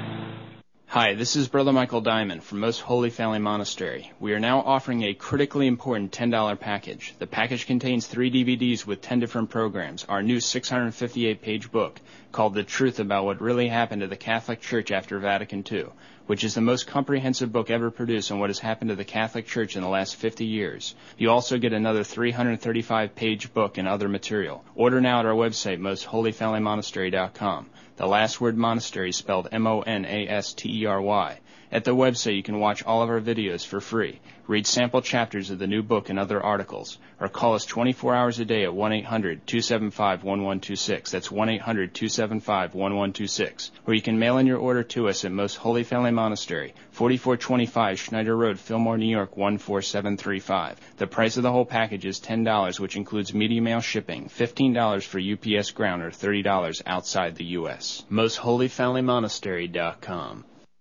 S12: Hi, this is Brother Michael Diamond from Most Holy Family Monastery. We are now offering a critically important ten dollars package. The package contains three D V Ds with ten different programs, our new six hundred fifty-eight page book called The Truth About What Really Happened to the Catholic Church After Vatican two, which is the most comprehensive book ever produced on what has happened to the Catholic Church in the last fifty years. You also get another three hundred thirty-five page book and other material. Order now at our website, most holy family monastery dot com. The last word monastery is spelled M O N A S T E R Y. At the website, you can watch all of our videos for free, read sample chapters of the new book and other articles, or call us twenty-four hours a day at one eight hundred two seven five one one two six. That's one eight hundred two seven five one one two six. Or you can mail in your order to us at Most Holy Family Monastery, forty-four twenty-five Schneider Road, Fillmore, New York, one four seven three five. The price of the whole package is ten dollars, which includes media mail shipping, fifteen dollars for U P S ground, or thirty dollars outside the U S Most Holy Family Monastery dot com.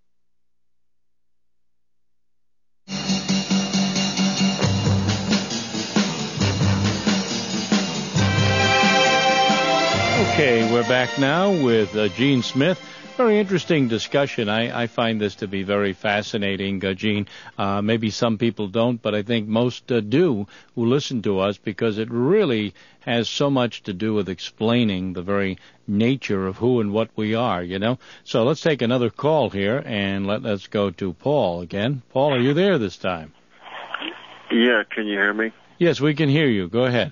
S3: Okay, we're back now with uh, Gene Smith. Very interesting discussion. I, I find this to be very fascinating, uh, Gene. Uh, maybe some people don't, but I think most uh, do who listen to us, because it really has so much to do with explaining the very nature of who and what we are, you know. So let's take another call here, and let, let's go to Paul again. Paul, are you there this time?
S16: Yeah, can you hear me?
S3: Yes, we can hear you. Go ahead.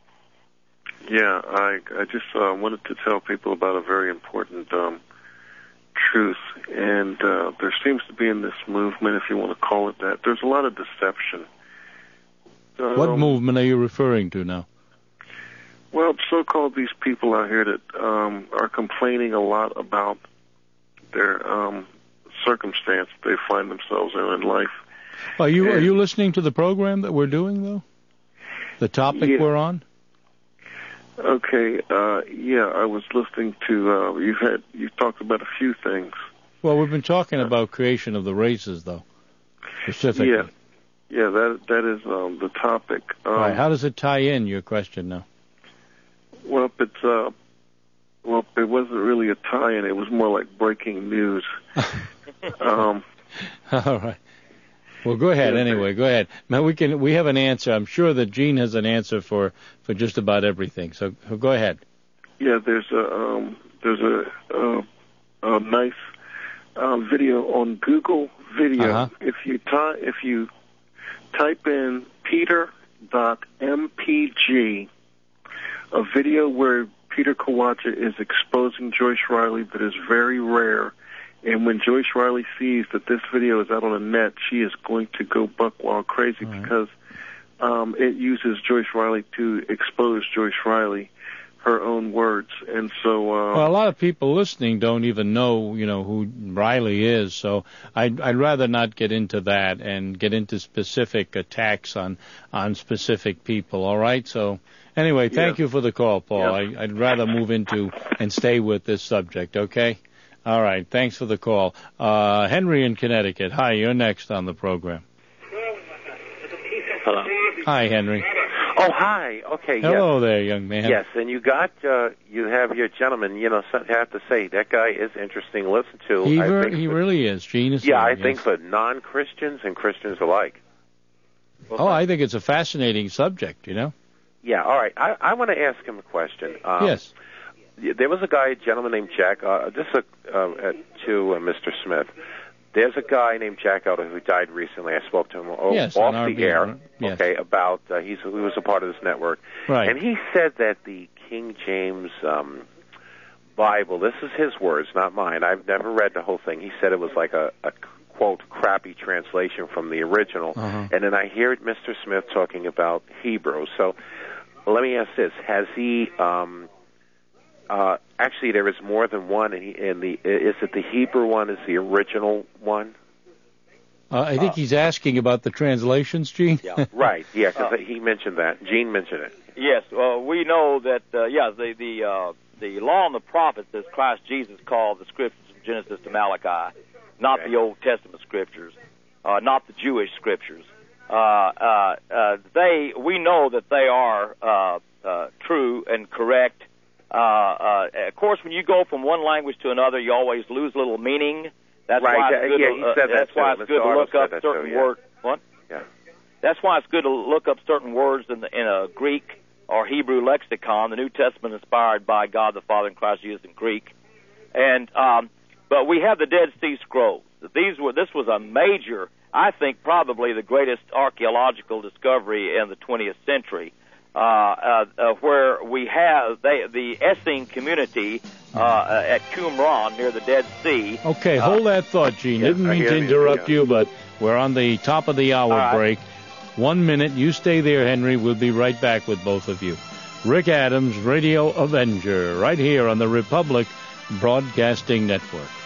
S16: Yeah, I I just uh, wanted to tell people about a very important um, truth, and uh, there seems to be in this movement, if you want to call it that, there's a lot of deception. Um,
S3: What movement are you referring to now?
S16: Well, so-called these people out here that um, are complaining a lot about their um, circumstance they find themselves in in life.
S3: Are you
S16: and,
S3: are you listening to the program that we're doing, though? The topic
S16: yeah.
S3: we're on?
S16: Okay, uh, yeah, I was listening to, uh, you've had, you've talked about a few things.
S3: Well, we've been talking about creation of the races, though, specifically.
S16: Yeah, yeah, that that is um, the topic. Um,
S3: All right, how does it tie in, your question now?
S16: Well, it's, uh, well, it wasn't really a tie-in, it was more like breaking news. um,
S3: All right. Well, go ahead
S16: yeah,
S3: anyway. Go ahead. Now we can. We have an answer. I'm sure that Gene has an answer for, for just about everything. So, so go ahead.
S16: Yeah, there's a um, there's a, a, a nice uh, video on Google Video.
S3: Uh-huh.
S16: If you ty- if you type in Peter dot M P G, a video where Peter Kawaja is exposing Joyce Riley that is very rare. And when Joyce Riley sees that this video is out on the net, she is going to go buck wild crazy right. because um, it uses Joyce Riley to expose Joyce Riley, her own words. And so, uh,
S3: well, a lot of people listening don't even know, you know, who Riley is. So I'd, I'd rather not get into that and get into specific attacks on on specific people. All right. So anyway, thank yeah. you for the call, Paul. Yeah. I, I'd rather move into and stay with this subject. Okay. All right. Thanks for the call. Uh, Henry in Connecticut. Hi, you're next on the program.
S17: Hello.
S3: Hi, Henry.
S17: Oh, hi. Okay.
S3: Hello
S17: yes.
S3: there, young man.
S17: Yes, and you got, uh, you have your gentleman, you know, I have to say, that guy is interesting to listen to.
S3: He,
S17: I
S3: ver-
S17: think
S3: he
S17: for,
S3: really is. Gene is
S17: Yeah, I
S3: yes.
S17: think for non-Christians and Christians alike.
S3: Oh, I think it's a fascinating subject, you know?
S17: Yeah, all right. I, I want to ask him a question. Um,
S3: yes.
S17: There was a guy, a gentleman named Jack, uh, this is a, uh, to uh, Mister Smith. There's a guy named Jack Elder who died recently. I spoke to him o-
S3: yes,
S17: off
S3: the
S17: the air,
S3: yes.
S17: okay, about, uh, he's, he was a part of this network.
S3: Right.
S17: And he said that the King James um, Bible, this is his words, not mine. I've never read the whole thing. He said it was like a, a quote, crappy translation from the original.
S3: Uh-huh.
S17: And then I hear Mister Smith talking about Hebrew. So let me ask this. Has he... Um, Uh, actually, there is more than one, and, he, and the is it the Hebrew one is the original one?
S3: Uh, I think uh, he's asking about the translations, Gene.
S17: Yeah, right. Yeah, because uh, he mentioned that. Gene mentioned it.
S4: Yes, uh, we know that. Uh, yeah, the the uh, the law and the prophets, as Christ Jesus called the scriptures from Genesis to Malachi, not okay. the Old Testament scriptures, uh, not the Jewish scriptures. Uh, uh, uh, they we know that they are uh, uh, true and correct. Uh, uh, of course, when you go from one language to another, you always lose a little meaning. That's
S17: right.
S4: why it's good
S17: yeah,
S4: to,
S17: he
S4: uh,
S17: said
S4: that's
S17: that
S4: why
S17: too.
S4: it's good to look up certain
S17: too, yeah.
S4: words. What?
S17: Yeah.
S4: That's why it's good to look up certain words in, the, in a Greek or Hebrew lexicon. The New Testament is inspired by God the Father and Christ Jesus in Greek. And um, but we have the Dead Sea Scrolls. These were this was a major, I think, probably the greatest archaeological discovery in the twentieth century. uh, uh, uh, where we have they, the Essing community uh, uh, at Qumran near the Dead Sea.
S3: Okay, hold that thought, Gene.
S4: Yeah,
S3: Didn't
S4: I
S3: mean
S4: hear
S3: to
S4: you,
S3: interrupt
S4: yeah.
S3: you, but we're on the top of the hour
S4: All right.
S3: break. One minute. You stay there, Henry. We'll be right back with both of you. Rick Adams, Radio Avenger, right here on the Republic Broadcasting Network.